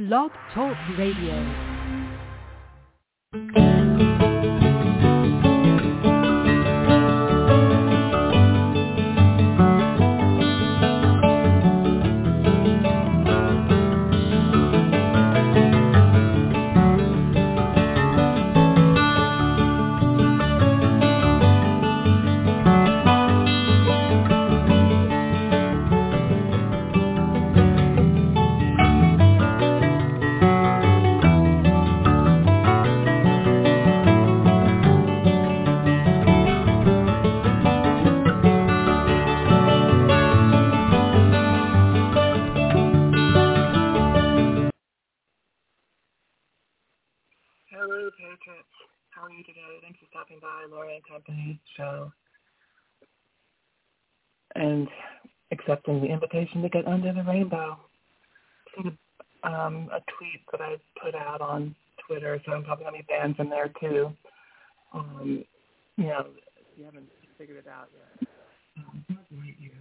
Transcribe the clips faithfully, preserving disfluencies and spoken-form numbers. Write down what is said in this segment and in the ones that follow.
Blog Talk Radio. How are you today? Thanks for stopping by Laura and Company show and accepting the invitation to get under the rainbow. I see um, a tweet that I put out on Twitter, so I'm probably going to be banned from there too. Um, you know, if you haven't figured it out yet. Um, Buzz Lightyear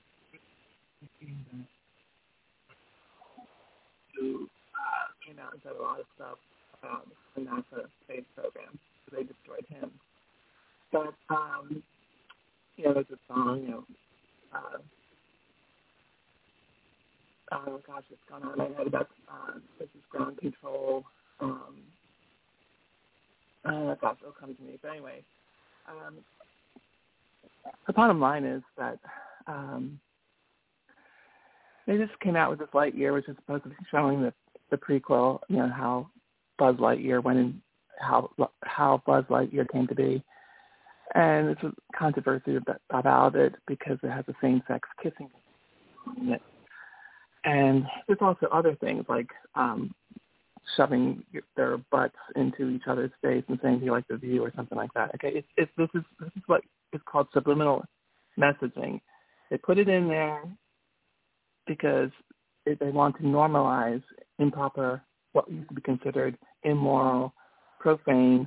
who uh, came out and said a lot of stuff about the NASA space program. They destroyed him. But, um, you know, there's a song, you know, uh, oh gosh, it's gone on my head about uh, this is ground control. Um, oh gosh, it'll come to me. But anyway, um, the bottom line is that um, they just came out with this Lightyear, which is supposed to be showing the, the prequel, you know, how Buzz Lightyear went in, how how Buzz Lightyear came to be. And there's a controversy about it because it has a same-sex kissing in it. And there's also other things like um, shoving their butts into each other's face and saying, do you like the view or something like that. Okay, it's, it's, this is this is what is called subliminal messaging. They put it in there because it, they want to normalize improper, what used to be considered immoral, profane,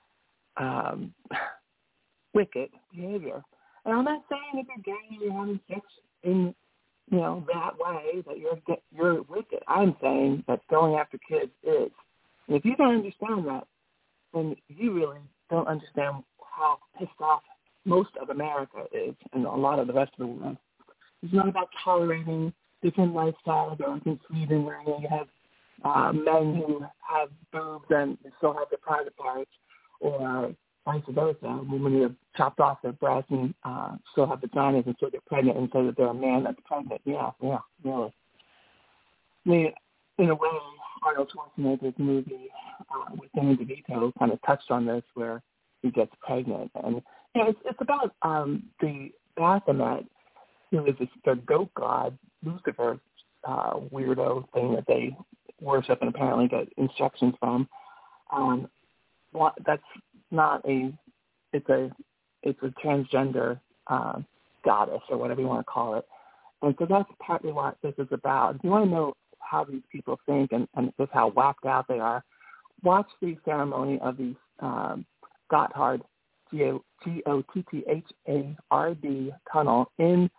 um, wicked behavior. And I'm not saying if you're gay and you're having sex in, you know, that way that you're you're wicked. I'm saying that going after kids is. And if you don't understand that, then you really don't understand how pissed off most of America is and a lot of the rest of the world. It's not about tolerating different lifestyles, or like in Sweden where you have Uh, men who have boobs and still have their private parts, or vice versa, women who have chopped off their breasts and uh, still have vaginas and still get pregnant and say that they're a man that's pregnant. Yeah, yeah, really. I mean, in a way, Arnold Schwarzenegger's movie, uh, with Danny DeVito, kind of touched on this, where he gets pregnant. And you know, it's, it's about um, the Baphomet, who is this, the goat god, Lucifer, uh, weirdo thing that they worship and apparently get instructions from. Um, that's not a, it's a, it's a transgender uh, goddess or whatever you want to call it. And so that's partly what this is about. If you want to know how these people think and, and just how whacked out they are, watch the ceremony of the um, Gotthard, G O T T H A R D tunnel in,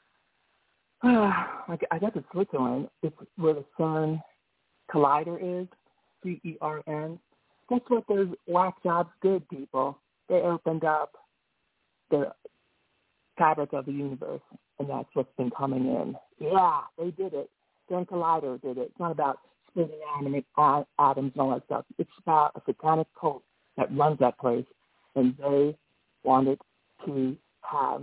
uh, I guess it's Switzerland. It's where the CERN Collider is, C E R N. That's what those whack jobs did, people. They opened up the fabric of the universe, and that's what's been coming in. Yeah, they did it. CERN Collider did it. It's not about splitting atoms and all that stuff. It's about a satanic cult that runs that place, and they wanted to have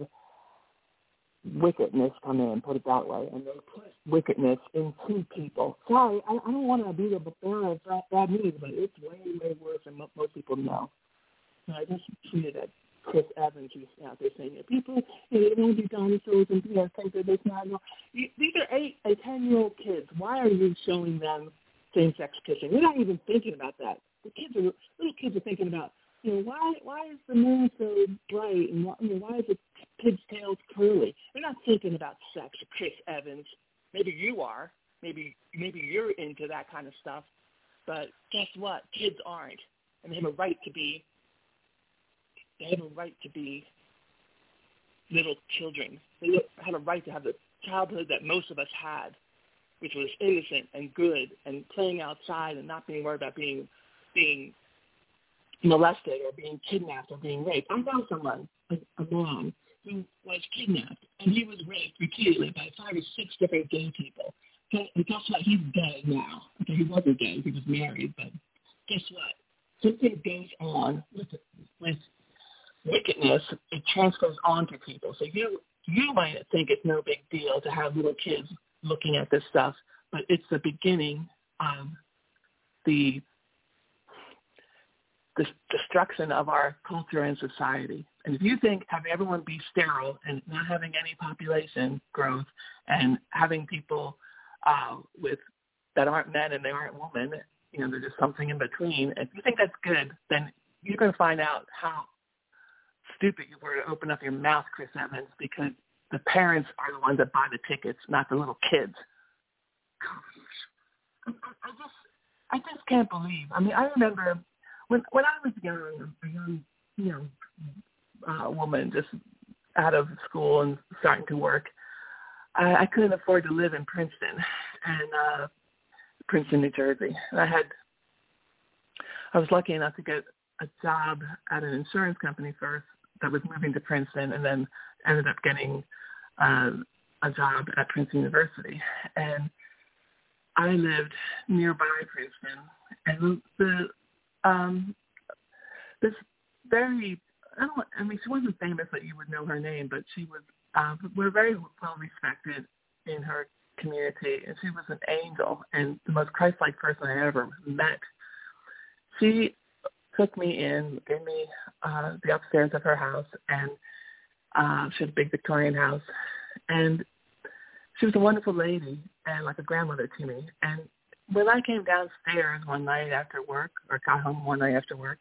wickedness come in, put it that way, and they put wickedness into people. Sorry, I, I don't want to be the bearer of bad, bad news, but it's way, way worse than mo- most people know. So I just tweeted at Chris Evans, who's out there saying, people, you know, they don't be dinosaurs and you know, think that it's not. No. These are eight and ten-year-old kids. Why are you showing them same-sex kissing? They're not even thinking about that. The kids are, little kids are thinking about, you know, why why is the moon so bright and why, you know, why is the pig's tail curly? They're not thinking about sex, Chris Evans. Maybe you are. Maybe maybe you're into that kind of stuff. But guess what? Kids aren't. And they have a right to be, they have a right to be little children. They have a right to have the childhood that most of us had. which was innocent and good and playing outside and not being worried about being being molested or being kidnapped or being raped. I know someone, a, a man, who was kidnapped, and he was raped repeatedly by five or six different gay people. Okay, and guess what? He's gay now. Okay, he wasn't gay. He was married, but guess what? Something goes on with with wickedness. It transfers on to people. So you you might think it's no big deal to have little kids looking at this stuff, but it's the beginning of the the destruction of our culture and society. And if you think having everyone be sterile and not having any population growth and having people uh, with that aren't men and they aren't women, you know, they're just something in between, if you think that's good, then you're going to find out how stupid you were to open up your mouth, Chris Evans, because the parents are the ones that buy the tickets, not the little kids. I, I just, I just can't believe. I mean, I remember when when I was young, a young, you know, uh, woman just out of school and starting to work, I, I couldn't afford to live in Princeton, and uh, Princeton, New Jersey. And I had, I was lucky enough to get a job at an insurance company first that was moving to Princeton, and then ended up getting uh, a job at Princeton University. And I lived nearby Princeton, and the um, this very, I don't, I mean, she wasn't famous that you would know her name, but she was, uh, we're very well respected in her community, and she was an angel and the most Christ-like person I ever met. She took me in, gave me uh, the upstairs of her house, and uh, she had a big Victorian house, and she was a wonderful lady and like a grandmother to me. And when I came downstairs one night after work, or got home one night after work,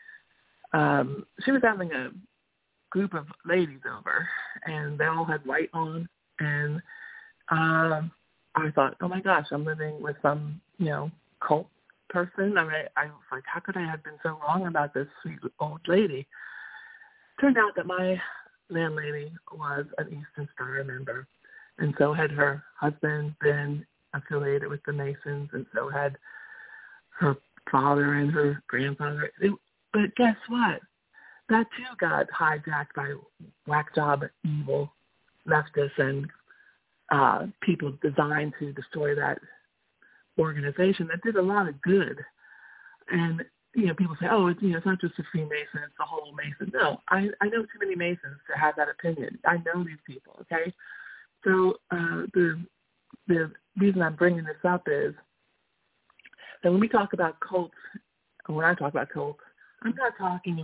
um, she was having a group of ladies over, and they all had white on, and um, I thought, oh my gosh, I'm living with some, you know, cult person. I mean, I was like, how could I have been so wrong about this sweet old lady? Turned out that my landlady was an Eastern Star member, and so had her husband been affiliated with the Masons, and so had her father and her grandfather. It, but guess what? That too got hijacked by whack job evil leftists and uh, people designed to destroy that organization that did a lot of good. And, you know, people say, oh, it's, you know, it's not just the Freemason, it's the whole Mason. No, I, I know too many Masons to have that opinion. I know these people, okay? So uh, the the reason I'm bringing this up is that when we talk about cults, and when I talk about cults, I'm not talking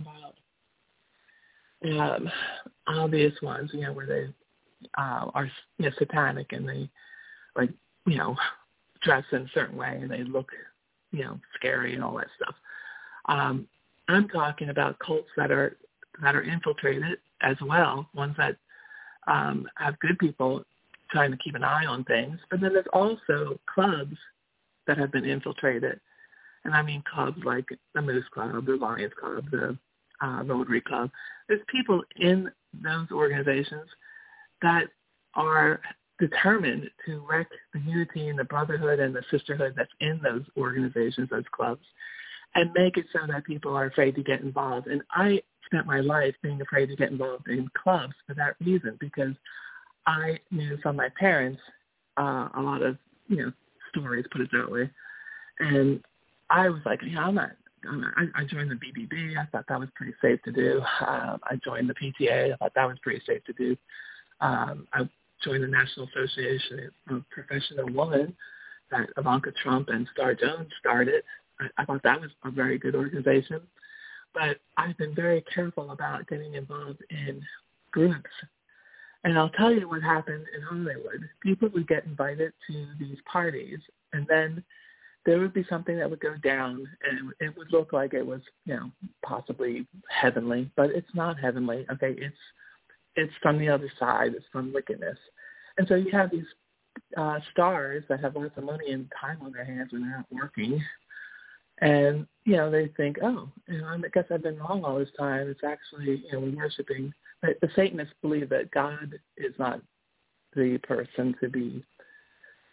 about um, obvious ones, you know, where they uh, are, you know, satanic and they, like, you know, dress in a certain way and they look, you know, scary and all that stuff. Um, I'm talking about cults that are that are infiltrated as well, ones that um, have good people trying to keep an eye on things. But then there's also clubs that have been infiltrated. And I mean clubs like the Moose Club, the Lions Club, the uh, Rotary Club. There's people in those organizations that are determined to wreck the unity and the brotherhood and the sisterhood that's in those organizations, those clubs, and make it so that people are afraid to get involved. And I spent my life being afraid to get involved in clubs for that reason, because I knew from my parents uh, a lot of, you know, stories, put it that way. And I was like, yeah, I'm not, I'm not I, I joined the B B B. I thought that was pretty safe to do. Um, I joined the P T A. I thought that was pretty safe to do. Um, I joined the National Association of Professional Women that Ivanka Trump and Star Jones started. I, I thought that was a very good organization. But I've been very careful about getting involved in groups. And I'll tell you what happened in Hollywood. People would get invited to these parties, and then there would be something that would go down, and it would look like it was, you know, possibly heavenly, but it's not heavenly. Okay, it's it's from the other side. It's from wickedness. And so you have these uh, stars that have lots of money and time on their hands when they're not working, and you know they think, oh, you know, I guess I've been wrong all this time. It's actually, you know, we're worshiping. But the Satanists believe that God is not the person to be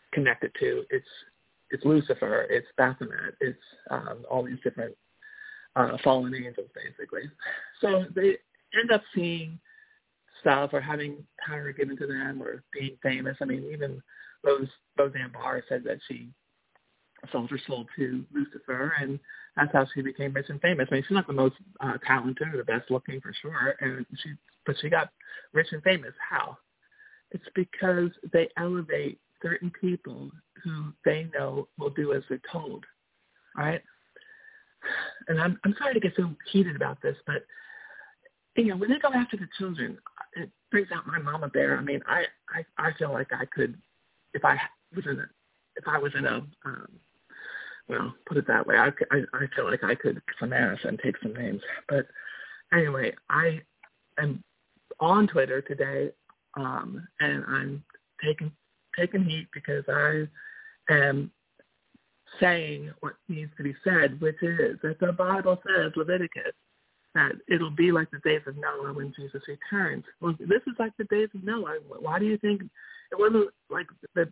connected to. It's it's Lucifer, it's Baphomet, it's um, all these different uh, fallen angels, basically. So they end up seeing stuff or having power given to them or being famous. I mean, even Rose Roseanne Barr said that she sold her soul to Lucifer, and that's how she became rich and famous. I mean, she's not the most uh, talented or the best looking for sure, and she but she got rich and famous. How? It's because they elevate certain people who they know will do as they're told, right? And I'm I'm sorry to get so heated about this, but you know, when they go after the children, it brings out my mama bear. I mean, I I, I feel like I could, if I was in a, if I was in a, um, well, put it that way, I, I I feel like I could kick some ass and take some names. But anyway, I am on Twitter today, um, and I'm taking taking heat because I am saying what needs to be said, which is that the Bible says, Leviticus, that it'll be like the days of Noah when Jesus returns. Well, this is like the days of Noah. Why do you think it wasn't like the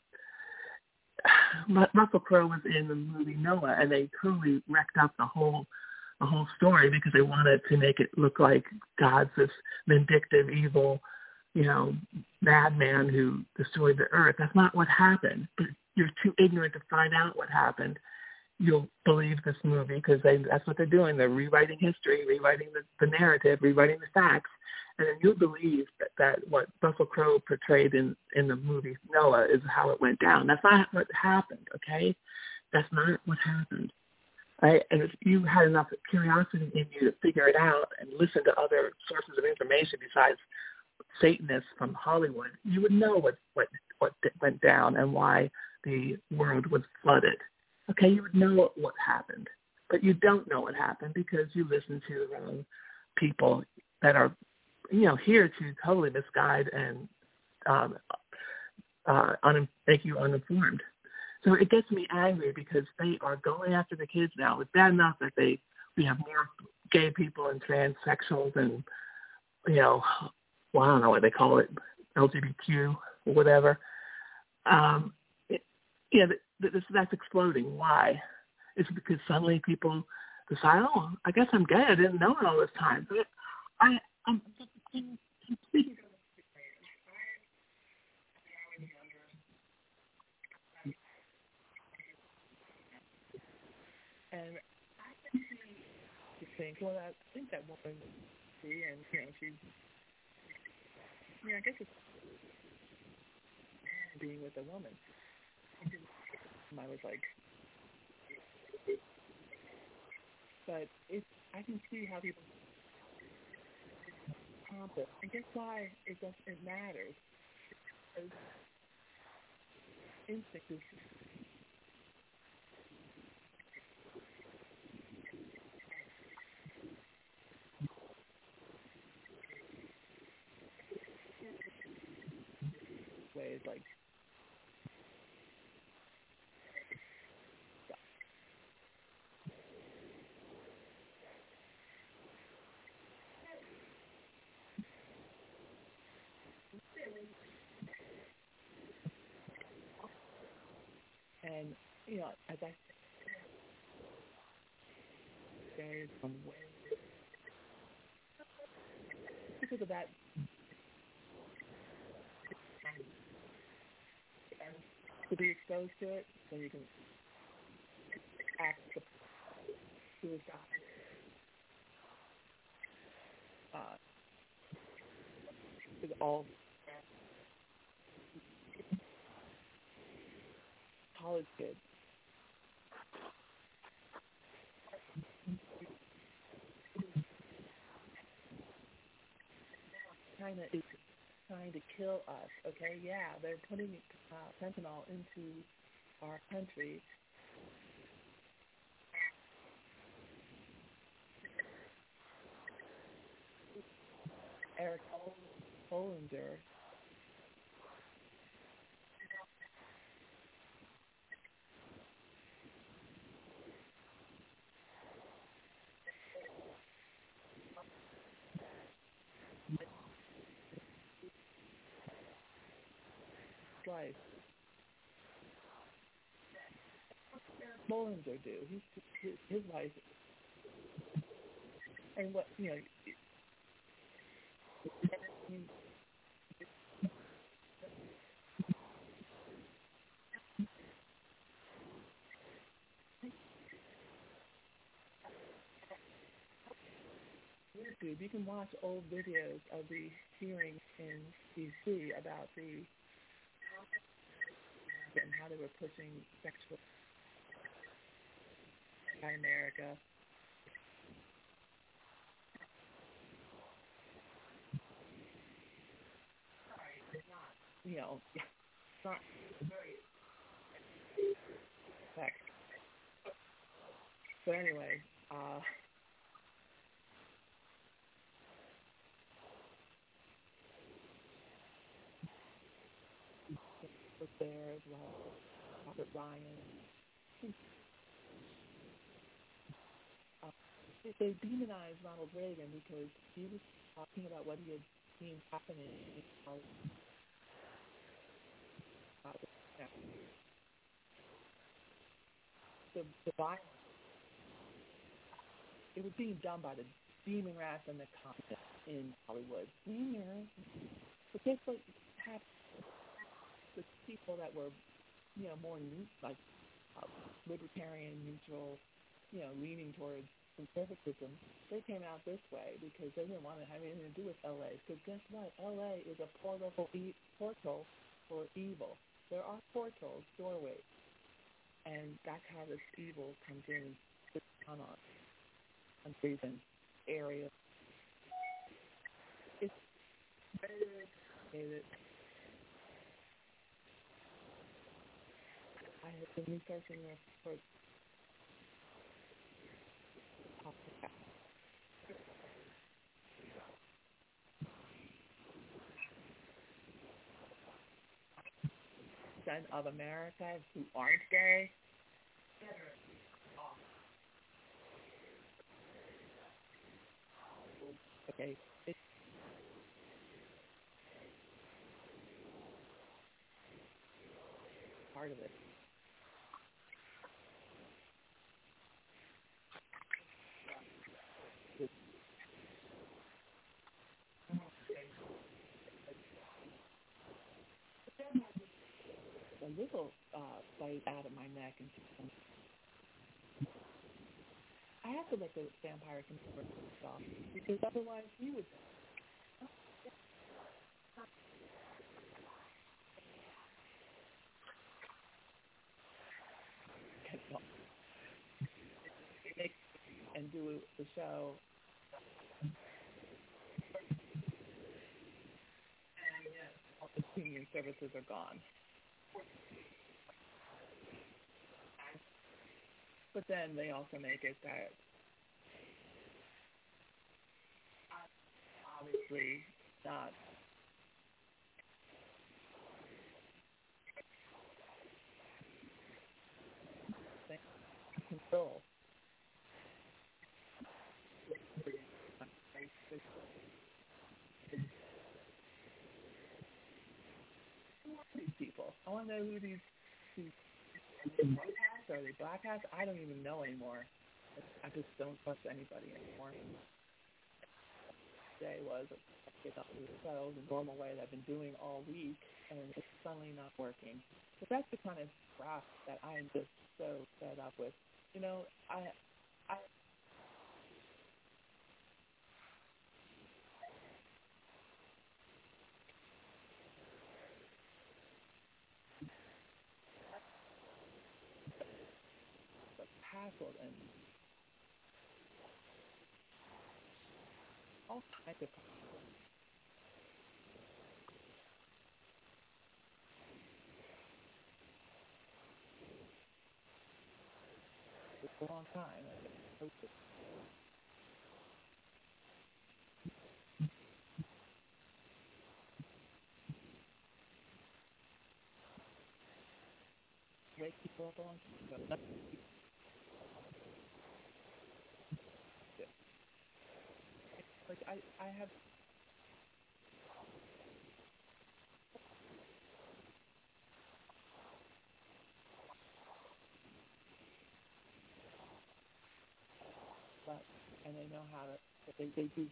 Russell Crowe was in the movie Noah, and they totally wrecked up the whole the whole story because they wanted to make it look like God's this vindictive, evil, you know, madman who destroyed the earth. That's not what happened. But you're too ignorant to find out what happened. You'll believe this movie because they, that's what they're doing. They're rewriting history, rewriting the, the narrative, rewriting the facts, and then you'll believe that, that what Russell Crowe portrayed in, in the movie Noah is how it went down. That's not what happened, okay? That's not what happened, right? And if you had enough curiosity in you to figure it out and listen to other sources of information besides Satanists from Hollywood, you would know what, what, what went down and why the world was flooded. Okay, you would know what happened, but you don't know what happened because you listen to the wrong people that are, you know, here to totally misguide and um, uh, un- make you uninformed. So it gets me angry because they are going after the kids now. It's bad enough that they we have more gay people and transsexuals and, you know, well, I don't know what they call it, L G B T Q or whatever. Um, it, yeah, th- this, that's exploding. Why? Is it because suddenly people decide, oh, I guess I'm gay. I didn't know it all this time. But I, I'm, I'm completely. And I think, well, I think that woman, see, and you know, she's, yeah, I guess it's being with a woman. I was like, but it's, I can see how people accomplish. And guess why it does it matters? Because instinct is ways like and you know, as I say from where because of that to be exposed to it so you can act suicide. Uh is all college kids. China is trying to kill us, okay? Yeah, they're putting uh, fentanyl into our country. Eric Bollinger life. Bollinger do? He's his, his wife, and what you know. YouTube, you can watch old videos of the hearings in D C about the and how they were pushing sexual in America. You know, it's not very sex. But anyway, uh, was there as well. Robert Ryan. Uh, they demonized Ronald Reagan because he was talking about what he had seen happening in our, uh, the, the violence. It was being done by the demon rats and the communists in Hollywood. Yeah. But guess what happened? The people that were, you know, more new, like uh, libertarian, neutral, you know, leaning towards conservatism, they came out this way because they didn't want to have anything to do with L A. Because guess what? L A is a portal for, e- portal for evil. There are portals, doorways, and that's how this evil comes in and sits down on countries and areas. It's very complicated. I have been researching this for percent of America who aren't gay. Okay, it's part of it. A little uh, bite out of my neck, and I have to let the vampire consumer off because otherwise he would. Make and do the show. And yes, all the premium services are gone. But then they also make it that obviously not control. These people. I want to know who these these white hats are. They black hats? I don't even know anymore. I just don't trust anybody anymore. Today was get up to the show the normal way that I've been doing all week, and it's suddenly not working. But that's the kind of crap that I'm just so fed up with. You know, I, I. Hassled and all kinds of it's a long time. Wake people up a long time ago. Like I, I have. but and they know how to. They they do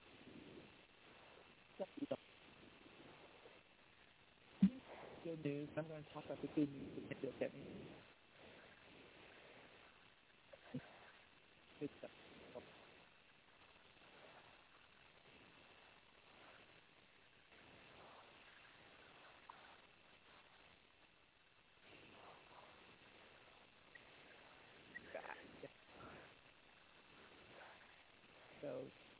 stuff you don't. Good news. I'm going to talk about the good news that maybe will get me. Good stuff. So.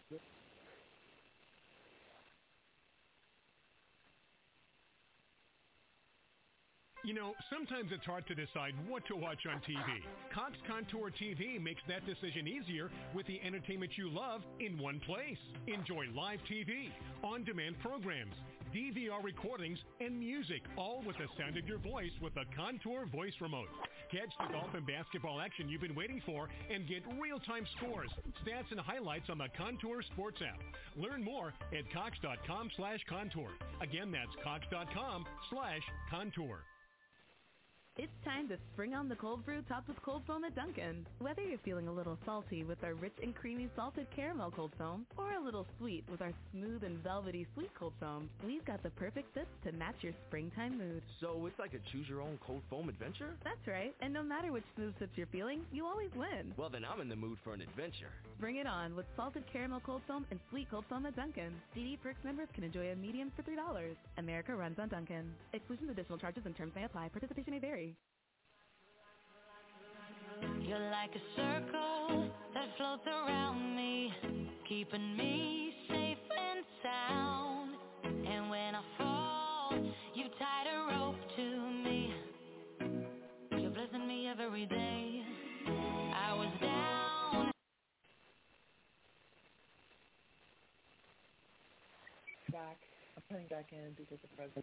You know, sometimes it's hard to decide what to watch on T V. Cox Contour T V makes that decision easier with the entertainment you love in one place. Enjoy live T V, on-demand programs, D V R recordings, and music, all with the sound of your voice with the Contour voice remote. Catch the golf and basketball action you've been waiting for and get real-time scores, stats, and highlights on the Contour Sports app. Learn more at cox.com slash contour. Again, that's cox.com slash contour. It's time to spring on the cold brew topped with cold foam at Dunkin'. Whether you're feeling a little salty with our rich and creamy salted caramel cold foam or a little sweet with our smooth and velvety sweet cold foam, we've got the perfect sips to match your springtime mood. So it's like a choose-your-own cold foam adventure? That's right. And no matter which smooth sips you're feeling, you always win. Well, then I'm in the mood for an adventure. Bring it on with salted caramel cold foam and sweet cold foam at Dunkin'. D D Perks members can enjoy a medium for three dollars. America runs on Dunkin'. Exclusions, additional charges, and terms may apply. Participation may vary. You're like a circle that floats around me, keeping me safe and sound. And when I fall, you tied a rope to me. You're blessing me every day. I was down. Back. I'm putting back in because the president.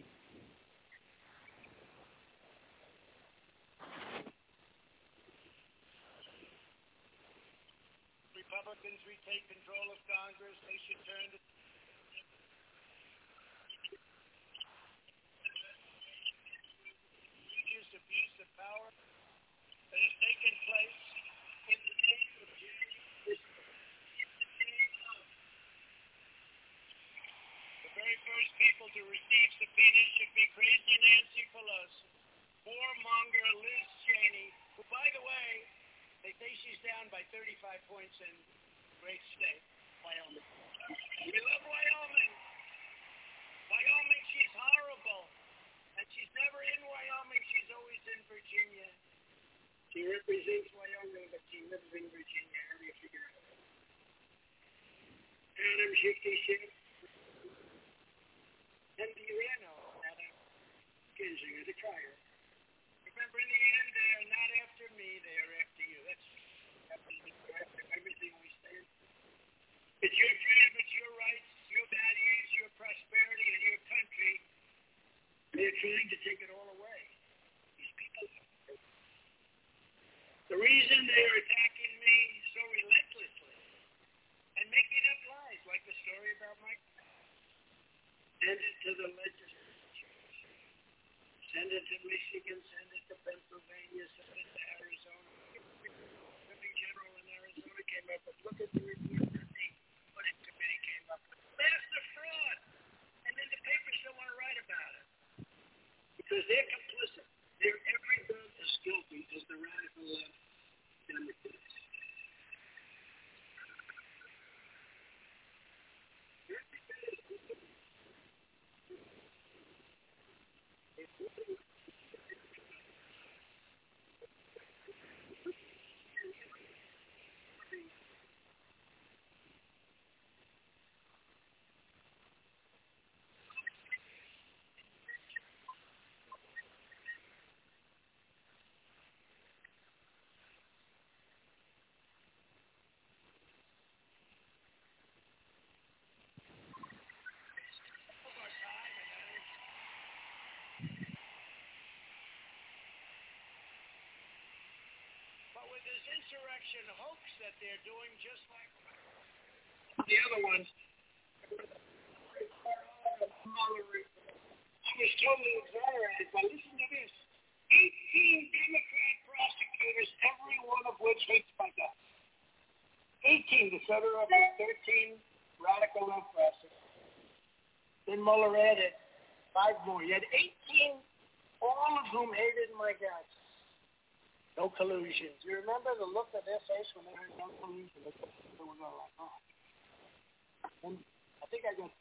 Republicans retake control of Congress, they should turn to egregious abuse of power that has taken place in the name of January. The very first people to receive subpoenas should be crazy Nancy Pelosi, warmonger Liz Cheney, who, by the way, they say she's down by thirty-five points in great state, Wyoming. We love Wyoming. Wyoming, she's horrible. And she's never in Wyoming. She's always in Virginia. She represents Wyoming, but she lives in Virginia. How do you figure it out? Adam sixty-six. And the Reno, Adam Kinzinger, the crier. Remember, in the end, they are not after me, they are after you. That's after everything we stand. It's your freedom, it's your rights, your values, your prosperity, and your country. They're trying to take it all away. These people. The reason they are attacking me so relentlessly and making up lies, like the story about Mike, send it to the legislature. Send it to Michigan, send it to Pennsylvania, send it to Arizona. The Attorney General in Arizona came up with, look at the report that the audit committee came up with. Massive fraud! And then the papers don't want to write about it. Because they're complicit. They're every bit as guilty as the radical left Democrats. With this insurrection hoax that they're doing, just like the other ones, she was totally exonerated. But listen to this: eighteen Democrat prosecutors, every one of which hates my guts. eighteen, the senator of thirteen radical left presidents. Then Mueller added five more. You had eighteen, all of whom hated my guts. No collusion. Do you remember the look of their face when they heard no collusion? They were going like, oh. And I think I got...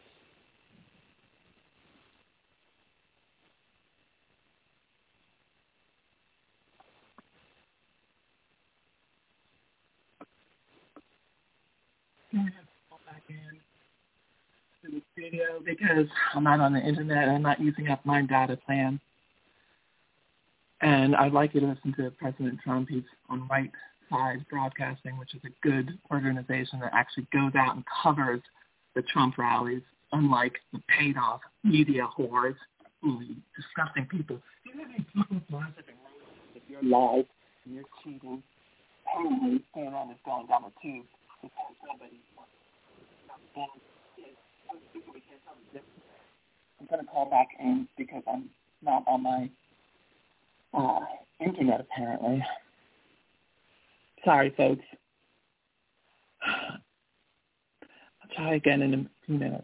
I'm going to call back in to the studio because I'm not on the internet and I'm not using up my data plan. And I'd like you to listen to President Trump. He's on Right Side Broadcasting, which is a good organization that actually goes out and covers the Trump rallies, unlike the paid-off media whores, ooh, disgusting people. Do you have any people gossiping if you're live and you're cheating? Totally stand around and going down the tube because nobody wants to. I'm going to call back in because I'm not on my Uh, internet, apparently. Sorry, folks. I'll try again in a few minutes.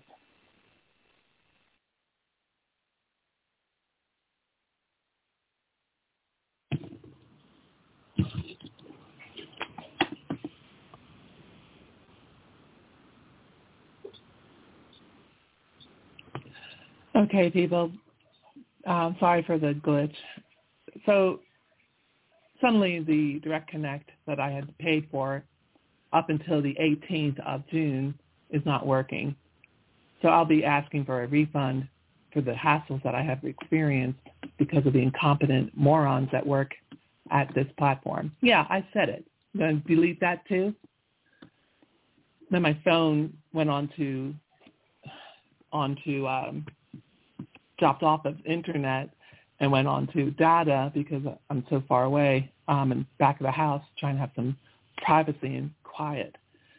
Okay, people. Uh, sorry for the glitch. So suddenly the Direct Connect that I had paid for up until the eighteenth of June is not working. So I'll be asking for a refund for the hassles that I have experienced because of the incompetent morons that work at this platform. Yeah, I said it. I'm going to delete that too. Then my phone went on to, on to um, dropped off of internet and went on to data because I'm so far away um, and back of the house trying to have some privacy and quiet.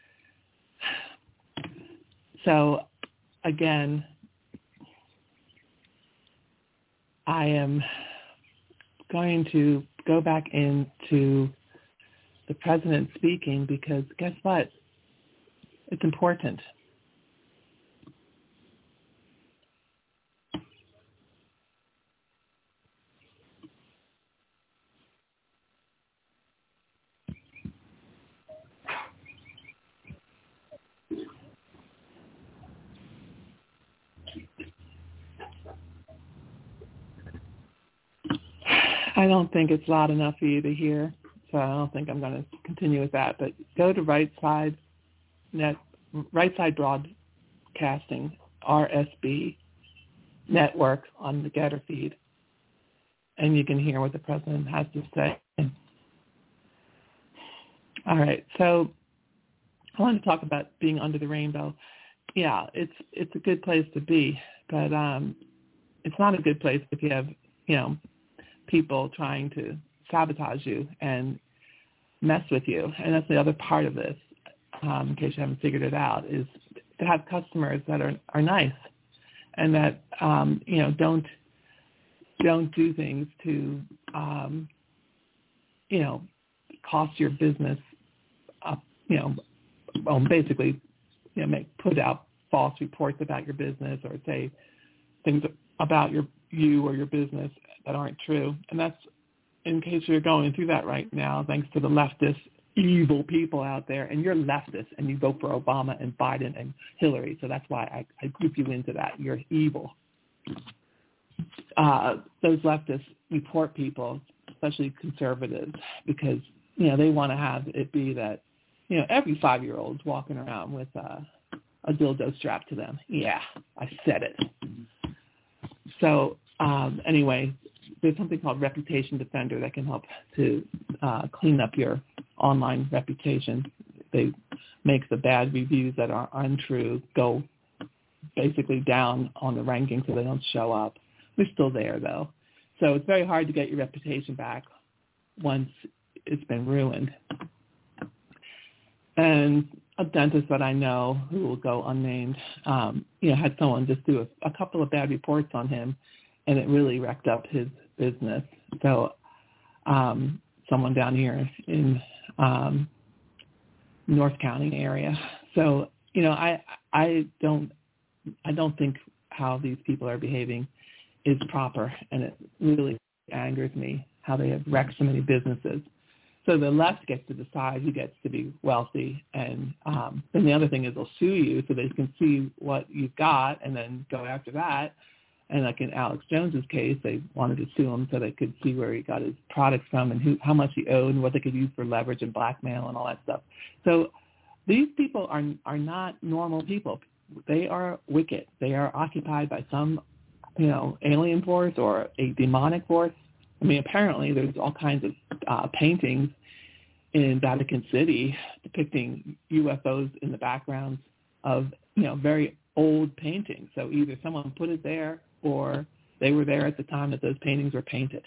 So, again, I am going to go back into the president speaking because guess what? It's important. I don't think it's loud enough for you to hear, so I don't think I'm going to continue with that. But go to Right Side Net, Right Side Broadcasting, R S B Network on the Getter feed, and you can hear what the president has to say. All right, so I want to talk about being under the rainbow. Yeah, it's it's a good place to be, but um, it's not a good place if you have, you know, people trying to sabotage you and mess with you. And that's the other part of this, um, in case you haven't figured it out, is to have customers that are, are nice and that, um, you know, don't don't do things to, um, you know, cost your business up, you know, well, basically, you know, make, put out false reports about your business or say things about your you or your business that aren't true. And that's in case you're going through that right now, thanks to the leftist evil people out there. And you're leftist and you vote for Obama and Biden and Hillary. So that's why I, I group you into that. You're evil. Uh, those leftists report people, especially conservatives, because, you know, they want to have it be that, you know, every five-year-old's walking around with uh, a dildo strapped to them. Yeah, I said it. So um, anyway, there's something called Reputation Defender that can help to uh, clean up your online reputation. They make the bad reviews that are untrue go basically down on the ranking so they don't show up. They're still there, though. So it's very hard to get your reputation back once it's been ruined. And a dentist that I know who will go unnamed, um, you know, had someone just do a, a couple of bad reports on him, and it really wrecked up his business. So um, someone down here in um, North County area. So, you know, I I don't I don't think how these people are behaving is proper, and it really angers me how they have wrecked so many businesses. So the left gets to decide who gets to be wealthy, and um, then the other thing is they'll sue you so they can see what you've got and then go after that. And like in Alex Jones's case, they wanted to sue him so they could see where he got his products from and who, how much he owed and what they could use for leverage and blackmail and all that stuff. So these people are are not normal people. They are wicked. They are occupied by some, you know, alien force or a demonic force. I mean, apparently there's all kinds of uh, paintings in Vatican City depicting U F Os in the backgrounds of, you know, very old paintings. So either someone put it there or they were there at the time that those paintings were painted.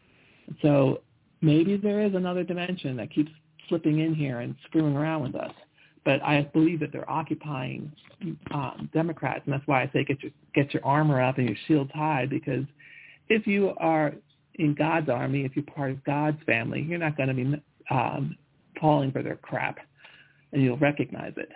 So maybe there is another dimension that keeps slipping in here and screwing around with us. But I believe that they're occupying um, Democrats, and that's why I say get your get your armor up and your shields high, because if you are in God's army, if you're part of God's family, you're not going to be um, falling for their crap, and you'll recognize it.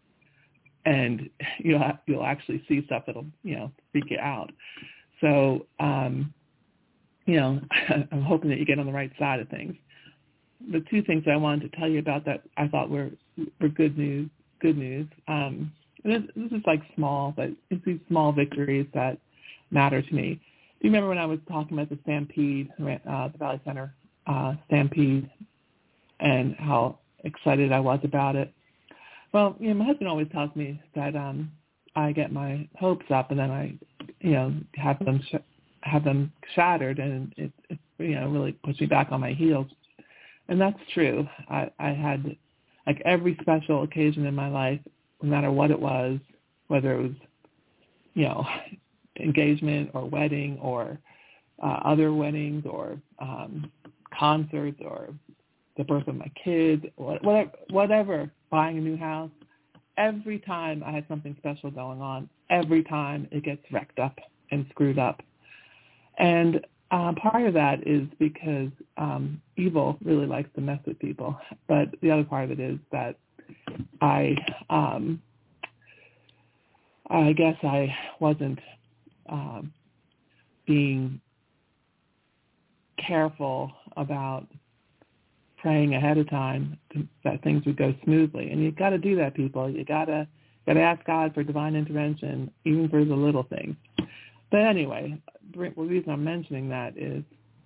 And you'll you'll actually see stuff that'll, you know, freak you out. So, um, you know, I'm hoping that you get on the right side of things. The two things I wanted to tell you about that I thought were were good news. Good news. Um, this, this is like small, but it's these small victories that matter to me. Do you remember when I was talking about the Stampede, uh, the Valley Center uh, Stampede, and how excited I was about it? Well, you know, my husband always tells me that um, I get my hopes up and then I, you know, have them sh- have them shattered, and it, it, you know, really puts me back on my heels. And that's true. I, I had, like, every special occasion in my life, no matter what it was, whether it was, you know, engagement or wedding or uh, other weddings or um, concerts or the birth of my kids, whatever, whatever, buying a new house, every time I had something special going on, every time it gets wrecked up and screwed up. And uh, part of that is because um, evil really likes to mess with people. But the other part of it is that I, um, I guess I wasn't um, being careful about praying ahead of time to, that things would go smoothly. And you've got to do that, people. You gotta got to ask God for divine intervention, even for the little things. But anyway, the reason I'm mentioning that is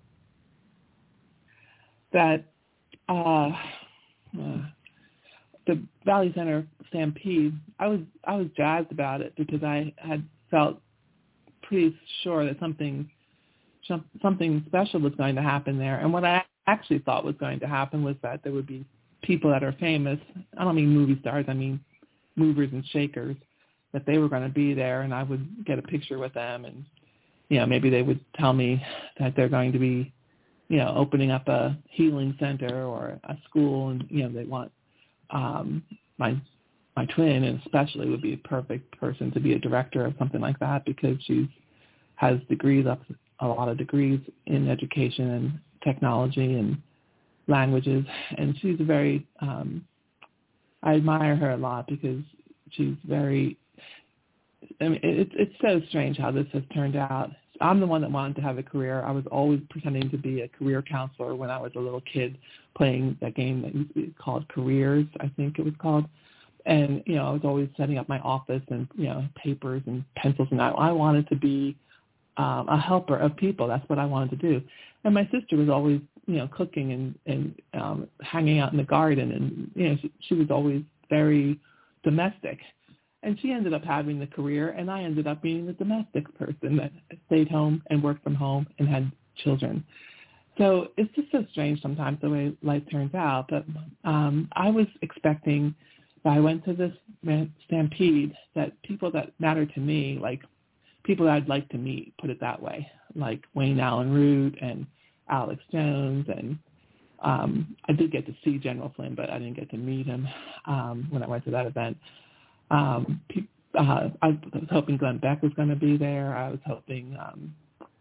that uh, uh, the Valley Center Stampede, I was I was jazzed about it because I had felt pretty sure that something something special was going to happen there. And what I actually thought was going to happen was that there would be people that are famous. I don't mean movie stars. I mean movers and shakers, that they were going to be there, and I would get a picture with them, and, you know, maybe they would tell me that they're going to be, you know, opening up a healing center or a school, and, you know, they want um, my my twin, and especially would be a perfect person to be a director of something like that, because she has degrees, up a lot of degrees in education and technology and languages, and she's a very um, I admire her a lot because she's very, I mean, it, it's so strange how this has turned out. I'm the one that wanted to have a career. I was always pretending to be a career counselor when I was a little kid, playing that game that used to be called Careers, I think it was called. And, you know, I was always setting up my office and, you know, papers and pencils, and I, I wanted to be um, a helper of people. That's what I wanted to do. And my sister was always, you know, cooking and, and um, hanging out in the garden, and, you know, she, she was always very domestic. And she ended up having the career, and I ended up being the domestic person that stayed home and worked from home and had children. So it's just so strange sometimes the way life turns out. But um, I was expecting, if I went to this Stampede, that people that matter to me, like people that I'd like to meet, put it that way, like Wayne Allen Root and Alex Jones, and um, I did get to see General Flynn, but I didn't get to meet him um, when I went to that event. Um, pe- uh, I was hoping Glenn Beck was going to be there. I was hoping um,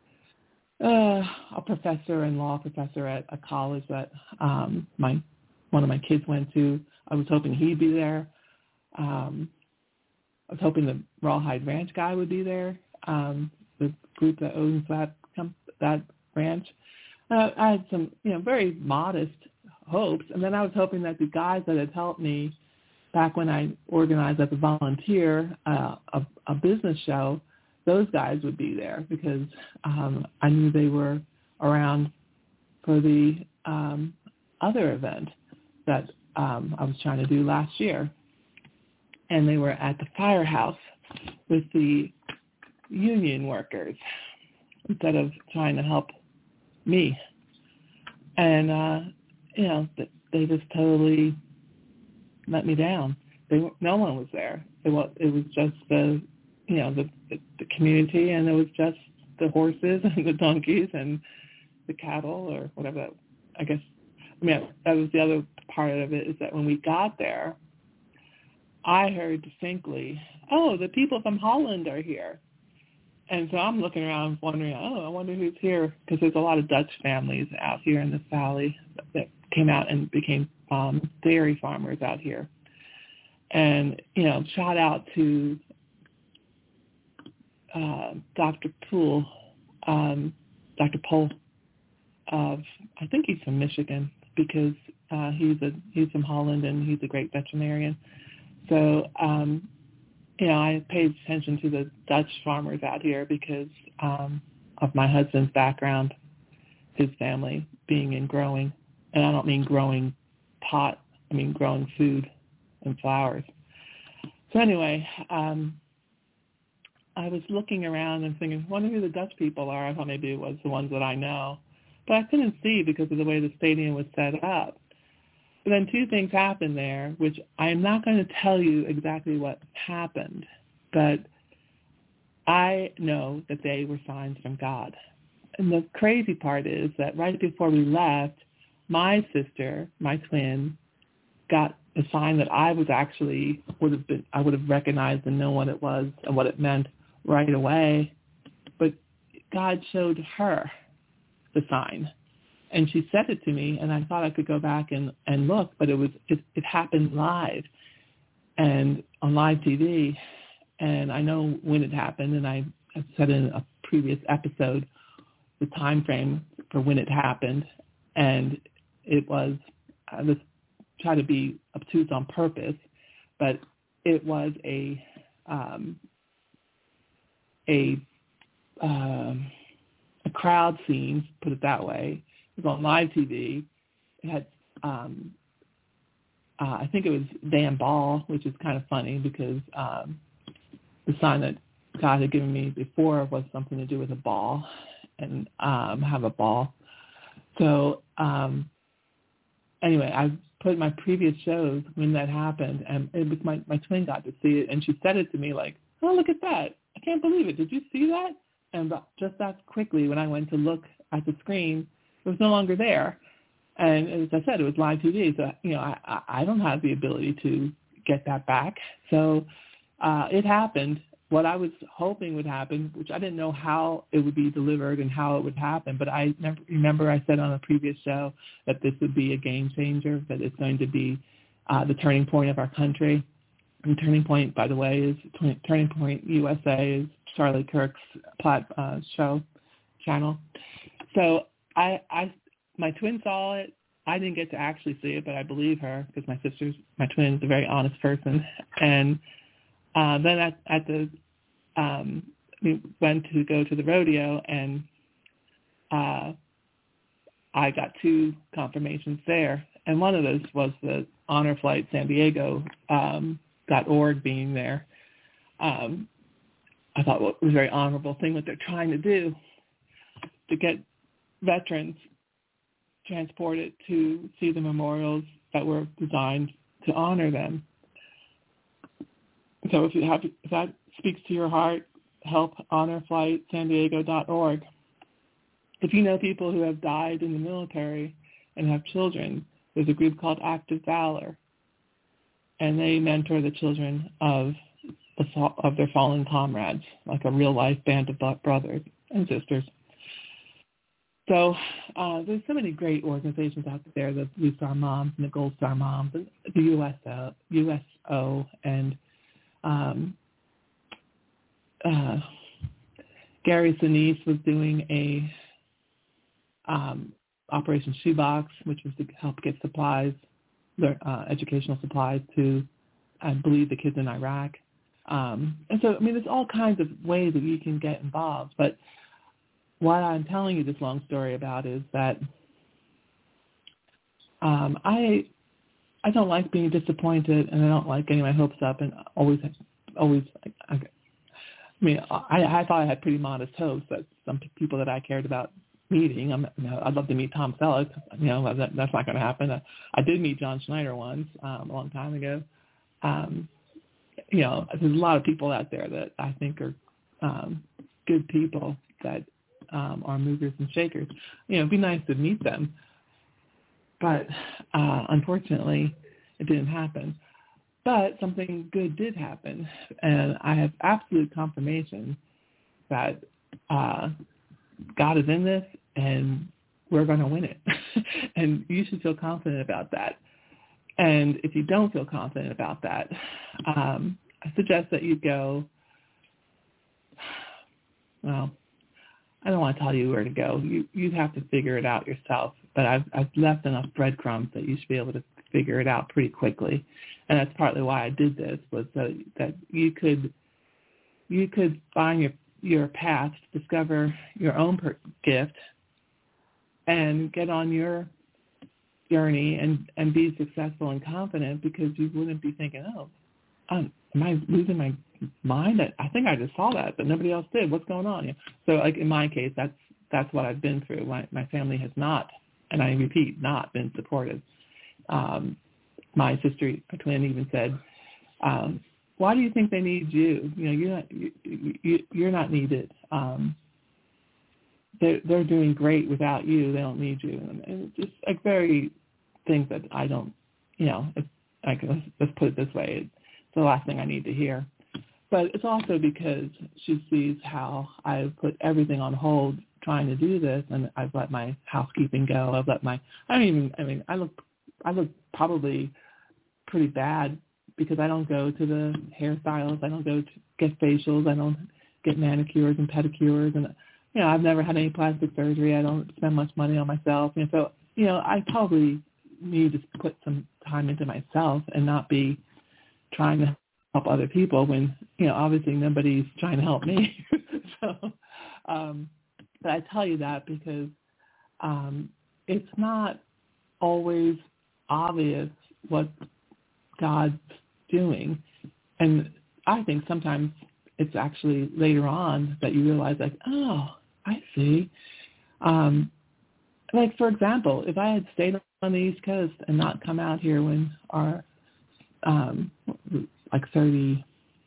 uh, a professor and law professor at a college that um, my one of my kids went to. I was hoping he'd be there. Um, I was hoping the Rawhide Ranch guy would be there, um, the group that owns that that ranch. Uh, I had some, you know, very modest hopes, and then I was hoping that the guys that had helped me back when I organized as a volunteer uh, a, a business show, those guys would be there because um, I knew they were around for the um, other event that um, I was trying to do last year. And they were at the firehouse with the union workers instead of trying to help me. And, uh, you know, they just totally let me down. They, no one was there. It was, it was just the, you know, the, the community, and it was just the horses and the donkeys and the cattle or whatever. I guess, I mean, that was the other part of it, is that when we got there, I heard distinctly, oh, the people from Holland are here. And so I'm looking around wondering, oh, I wonder who's here, because there's a lot of Dutch families out here in this valley that came out and became um, dairy farmers out here. And, you know, shout out to uh, Doctor Poole, um, Doctor Poole of, I think he's from Michigan, because uh, he's a he's from Holland and he's a great veterinarian. So, um, you know, I paid attention to the Dutch farmers out here because um, of my husband's background, his family being in growing. And I don't mean growing pot, I mean growing food and flowers. So anyway, um, I was looking around and thinking, wonder who the Dutch people are. I thought maybe it was the ones that I know. But I couldn't see because of the way the stadium was set up. But then two things happened there, which I'm not going to tell you exactly what happened, but I know that they were signs from God. And the crazy part is that right before we left, my sister, my twin, got a sign that I was actually would have been I would have recognized and known what it was and what it meant right away. But God showed her the sign. And she said it to me, and I thought I could go back and, and look, but it was it, it happened live and on live T V. And I know when it happened, and I, I said in a previous episode the time frame for when it happened, and it was I was trying to be obtuse on purpose, but it was a um, a um, a crowd scene, put it that way. It was on live T V. It had, um, uh, I think it was Dan Ball, which is kind of funny because um, the sign that God had given me before was something to do with a ball and um, have a ball. So um, anyway, I put my previous shows when that happened, and it was my, my twin got to see it, and she said it to me like, oh, look at that. I can't believe it. Did you see that? And just that quickly, when I went to look at the screen, it was no longer there. And as I said, it was live T V. So, you know, I, I don't have the ability to get that back. So uh, it happened. What I was hoping would happen, which I didn't know how it would be delivered and how it would happen, but I remember I said on a previous show that this would be a game changer, that it's going to be uh, the turning point of our country. And Turning Point, by the way, is Turning Point U S A is Charlie Kirk's plat, uh, show channel. So I, I, my twin saw it. I didn't get to actually see it, but I believe her because my sister's, my twin is a very honest person. And uh, then at, at the, um, we went to go to the rodeo, and uh, I got two confirmations there. And one of those was the Honor Flight San Diego um, dot org being there. Um, I thought well, it was a very honorable thing what they're trying to do to get veterans transported to see the memorials that were designed to honor them. So if you have, if that speaks to your heart, help Honor Flight San Diego dot org. If you know people who have died in the military and have children, there's a group called Active Valor, and they mentor the children of the of their fallen comrades, like a real life band of brothers and sisters. So uh, there's so many great organizations out there, the Blue Star Moms and the Gold Star Moms, and the U S O, U S O and um, uh, Gary Sinise was doing a um, Operation Shoebox, which was to help get supplies, uh, educational supplies to, I believe, the kids in Iraq. Um, and so, I mean, there's all kinds of ways that you can get involved. But what I'm telling you this long story about is that um, I I don't like being disappointed, and I don't like getting my hopes up, and always always. I, I mean, I, I thought I had pretty modest hopes that some people that I cared about meeting. I'm, you know, I'd love to meet Tom Selleck. You know, that, that's not going to happen. I, I did meet John Schneider once um, a long time ago. Um, you know, there's a lot of people out there that I think are um, good people that um, are movers and shakers. You know, it'd be nice to meet them, but uh, unfortunately, it didn't happen. But something good did happen, and I have absolute confirmation that uh, God is in this, and we're going to win it. And you should feel confident about that. And if you don't feel confident about that, um, I suggest that you go, well, I don't want to tell you where to go. You you have to figure it out yourself. But I've I've left enough breadcrumbs that you should be able to figure it out pretty quickly. And that's partly why I did this, was that, that you could you could find your your path, discover your own per- gift, and get on your journey and, and be successful and confident, because you wouldn't be thinking, oh, um, am I losing my mind? I, I think I just saw that, but nobody else did. What's going on? So, like in my case, that's that's what I've been through. My, my family has not, and I repeat, not been supportive. Um, my sister, my twin, even said, um, "Why do you think they need you? You know, you're not you, you, you're not needed. Um, they're they're doing great without you. They don't need you." And, and it's just like very things that I don't, you know, it's, like, let's, let's put it this way, it's the last thing I need to hear. But it's also because she sees how I've put everything on hold trying to do this, and I've let my housekeeping go. I've let my, I don't even, I mean, I look, I look probably pretty bad because I don't go to the hairstylists. I don't go to get facials. I don't get manicures and pedicures. And, you know, I've never had any plastic surgery. I don't spend much money on myself. And so, you know, I probably need to put some time into myself and not be trying to help other people when, you know, obviously nobody's trying to help me. so, um, but I tell you that because um, it's not always obvious what God's doing. And I think sometimes it's actually later on that you realize, like, oh, I see. Um, like, for example, if I had stayed on the East Coast and not come out here when our, um, like thirty,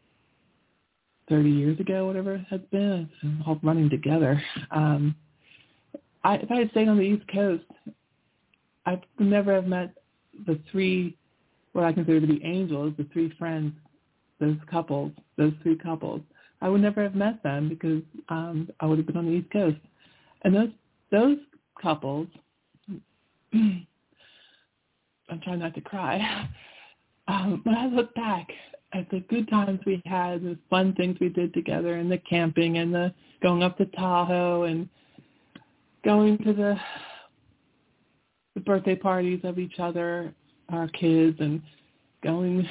thirty years ago, whatever it has been, it's all running together. Um, I, if I had stayed on the East Coast, I would never have met the three, what I consider to be angels, the three friends, those couples, those three couples. I would never have met them because um, I would have been on the East Coast. And those those couples, I'm trying not to cry. Um, when I look back at the good times we had, the fun things we did together, and the camping, and the going up to Tahoe, and going to the, the birthday parties of each other, our kids, and going,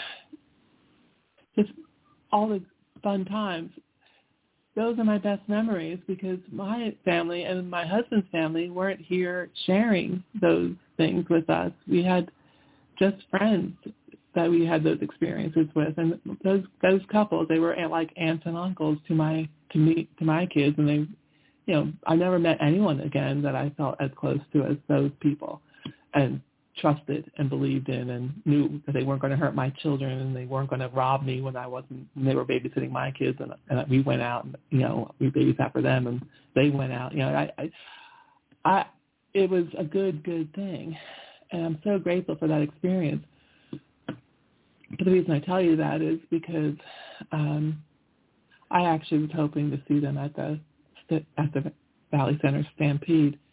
just all the fun times. Those are my best memories because my family and my husband's family weren't here sharing those things with us. We had just friends that we had those experiences with, and those those couples, they were like aunts and uncles to my to me to my kids, and they, you know, I never met anyone again that I felt as close to as those people, and trusted and believed in, and knew that they weren't going to hurt my children, and they weren't going to rob me when I wasn't, when they were babysitting my kids, and, and we went out, and, you know, we babysat for them, and they went out. You know, I, I, I, it was a good, good thing, and I'm so grateful for that experience. But the reason I tell you that is because um, I actually was hoping to see them at the at the Valley Center Stampede,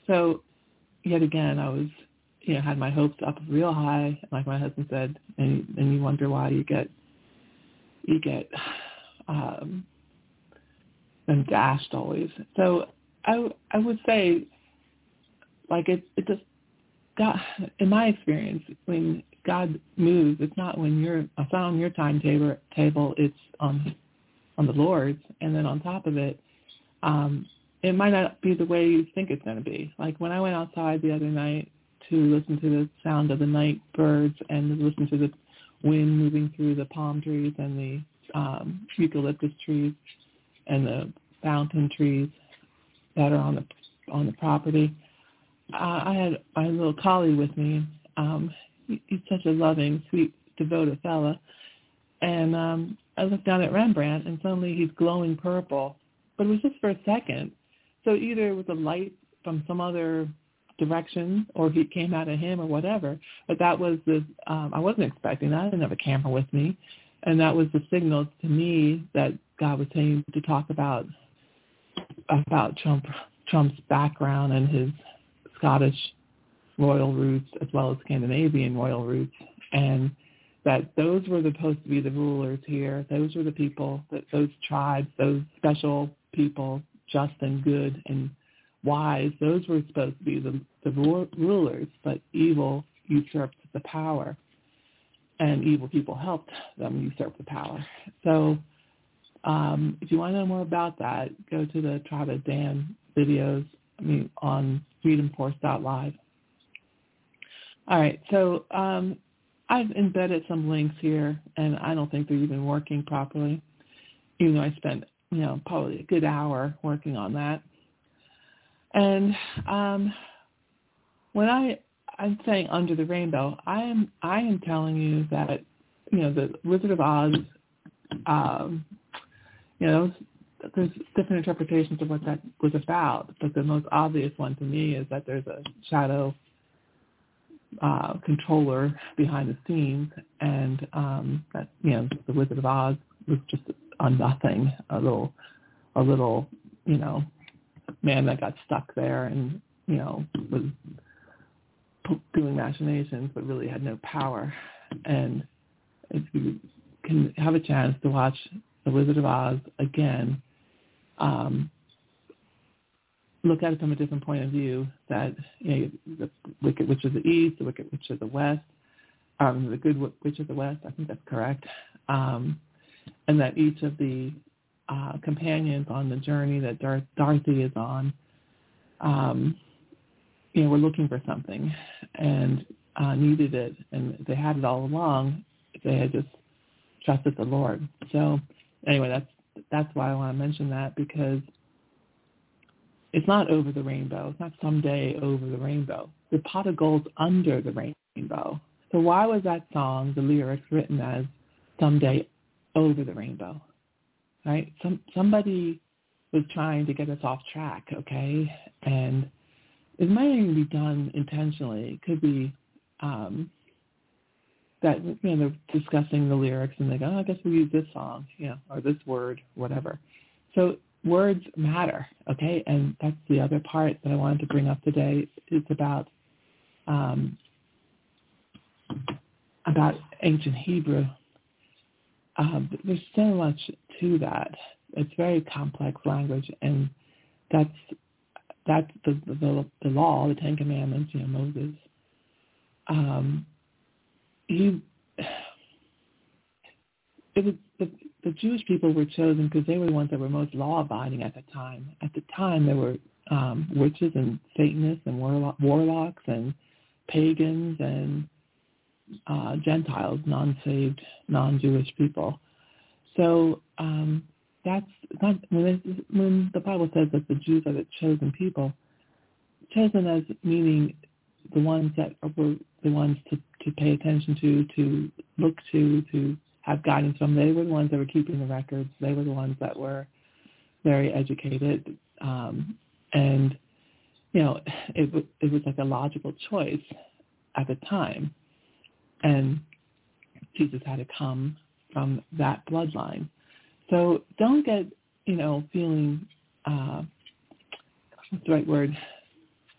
so yet again, I was, you know, had my hopes up real high, like my husband said, and and you wonder why you get, you get, um, them dashed always. So I I would say, like it it just God, in my experience, when God moves, it's not when you're, it's not on your timetable. Table, it's on on the Lord's, and then on top of it, um, it might not be the way you think it's going to be. Like when I went outside the other night to listen to the sound of the night birds and listen to the wind moving through the palm trees and the um, eucalyptus trees and the fountain trees that are on the on the property. Uh, I had my little collie with me. Um, he, he's such a loving, sweet, devoted fella. And um, I looked down at Rembrandt, and suddenly he's glowing purple. But it was just for a second. So either it was a light from some other direction, or he came out of him, or whatever. But that was the, um, I wasn't expecting that. I didn't have a camera with me. And that was the signal to me that God was saying to talk about about Trump, Trump's background and his Scottish royal roots as well as Scandinavian royal roots, and that those were supposed to be the rulers here. Those were the people, that those tribes, those special people, just and good and wise, those were supposed to be the, the rulers, but evil usurped the power, and evil people helped them usurp the power. So um, if you want to know more about that, go to the Tribe of Dan videos, I mean, on freedom force dot live. All right, so um, I've embedded some links here, and I don't think they're even working properly, even though I spent, you know, probably a good hour working on that. And um, when I, I'm saying Under the Rainbow, I am I am telling you that, you know, the Wizard of Oz, um, you know, there's different interpretations of what that was about, but the most obvious one to me is that there's a shadow uh, controller behind the scenes, and um, that, you know, the Wizard of Oz was just a nothing, a little, a little, you know, man that got stuck there and, you know, was doing machinations but really had no power. And if you can have a chance to watch The Wizard of Oz again, um, look at it from a different point of view, that, you know, the Wicked Witch of the East, the Wicked Witch of the West, um, the Good Witch of the West, I think that's correct, um, and that each of the uh, companions on the journey that Dar- Dorothy is on, um, you know, were looking for something and uh, needed it, and they had it all along if they had just trusted the Lord. So anyway, that's that's why I want to mention that, because it's not over the rainbow. It's not someday over the rainbow. The pot of gold's under the rainbow. So why was that song, the lyrics, written as someday over the rainbow? Right? Some somebody was trying to get us off track, okay? And it might even be done intentionally. It could be um, that, you know, they're discussing the lyrics and they go, oh, I guess we use this song, you know, or this word, whatever. So words matter, okay? And that's the other part that I wanted to bring up today. It's about um, about ancient Hebrew. Um, there's so much to that. It's very complex language, and that's that's the the, the law, the Ten Commandments. You know, Moses. Um, he it was the, the Jewish people were chosen because they were the ones that were most law-abiding at the time. At the time, there were um, witches and Satanists and warlock, warlocks and pagans and uh, Gentiles, non-saved, non-Jewish people. So um, that's not, when, it, when the Bible says that the Jews are the chosen people, chosen as meaning the ones that were the ones to, to pay attention to, to look to, to have guidance from. They were the ones that were keeping the records. They were the ones that were very educated. Um, and, you know, it, it was like a logical choice at the time. And Jesus had to come from that bloodline. So don't get, you know, feeling, uh, what's the right word?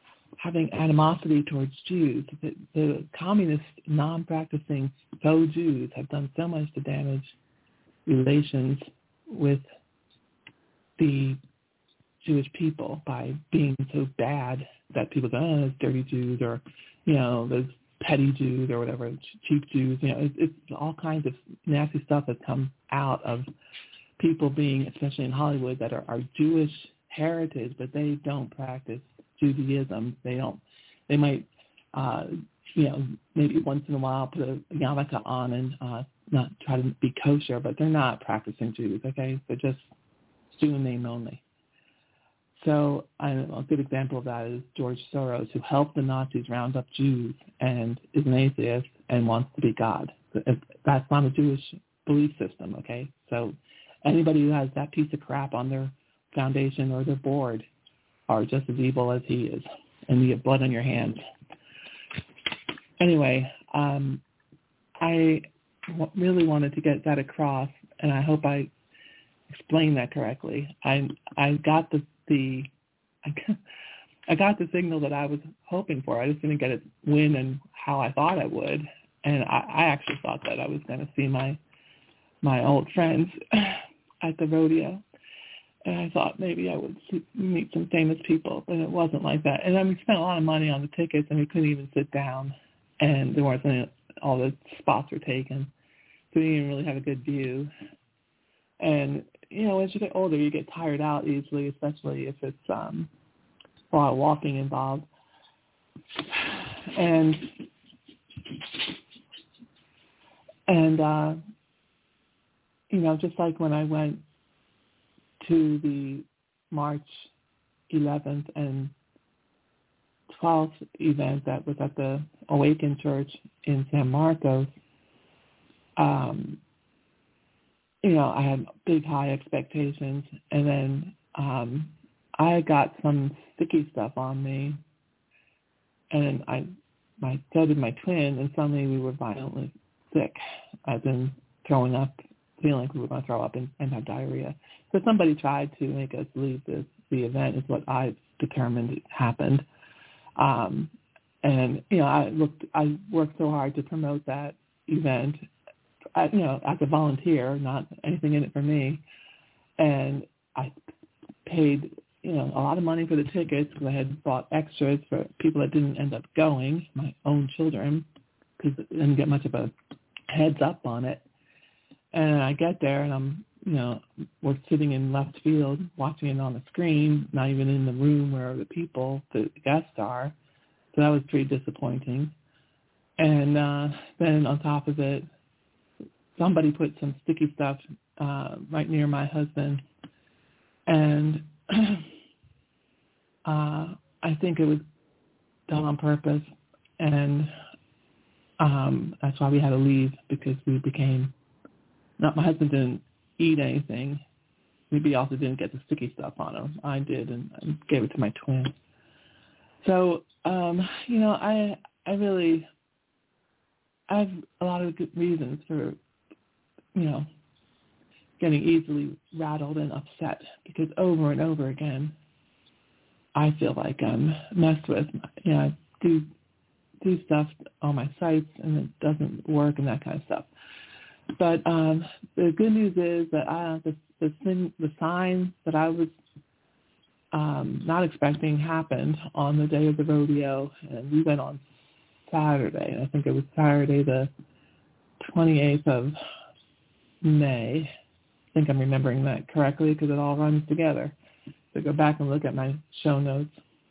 having animosity towards Jews. The, the communist, non-practicing faux Jews have done so much to damage relations with the Jewish people by being so bad that people go, oh, those dirty Jews, or, you know, those petty Jews or whatever, cheap Jews. You know, it's, it's all kinds of nasty stuff that's come out of people being, especially in Hollywood, that are, are Jewish heritage, but they don't practice Judaism. They don't. They might, uh, you know, maybe once in a while put a yarmulke on and uh, not try to be kosher, but they're not practicing Jews. Okay, they're just Jew in name only. So I don't know, a good example of that is George Soros, who helped the Nazis round up Jews and is an atheist and wants to be God. That's not a Jewish belief system. Okay, so anybody who has that piece of crap on their foundation or their board are just as evil as he is, and you get blood on your hands. Anyway, um, I w- really wanted to get that across, and I hope I explained that correctly. I I got the the I got, I got the signal that I was hoping for. I just didn't get it when and how I thought I would, and I, I actually thought that I was going to see my my old friends at the rodeo. And I thought maybe I would meet some famous people, but it wasn't like that. And then we spent a lot of money on the tickets, and we couldn't even sit down, and there wasn't all the spots were taken, so we didn't even really have a good view. And you know, as you get older, you get tired out easily, especially if it's um, a lot of walking involved. And and uh, you know, just like when I went to the March eleventh and twelfth event that was at the Awaken Church in San Marcos, um, you know, I had big, high expectations, and then um, I got some sticky stuff on me, and I, my so did my twin, and suddenly we were violently sick, as in throwing up, feeling like we were going to throw up and, and have diarrhea. So somebody tried to make us leave this, the event is what I determined happened. Um, and, you know, I looked, I worked so hard to promote that event, I, you know, as a volunteer, not anything in it for me. And I paid, you know, a lot of money for the tickets because I had bought extras for people that didn't end up going, my own children, because I didn't get much of a heads up on it. And I get there, and I'm, you know, we're sitting in left field, watching it on the screen, not even in the room where the people, the guests are. So that was pretty disappointing. And uh, then on top of it, somebody put some sticky stuff uh, right near my husband. And uh, I think it was done on purpose. And um, that's why we had to leave, because we became... Not my husband didn't eat anything. Maybe he also didn't get the sticky stuff on him. I did, and I gave it to my twin. So, um, you know, I I really I have a lot of good reasons for, you know, getting easily rattled and upset, because over and over again, I feel like I'm messed with. You know, I do do stuff on my sites and it doesn't work and that kind of stuff. But um, the good news is that I, the the, thing, the sign that I was um, not expecting happened on the day of the rodeo, and we went on Saturday. I think it was Saturday the twenty-eighth of May. I think I'm remembering that correctly because it all runs together. So go back and look at my show notes.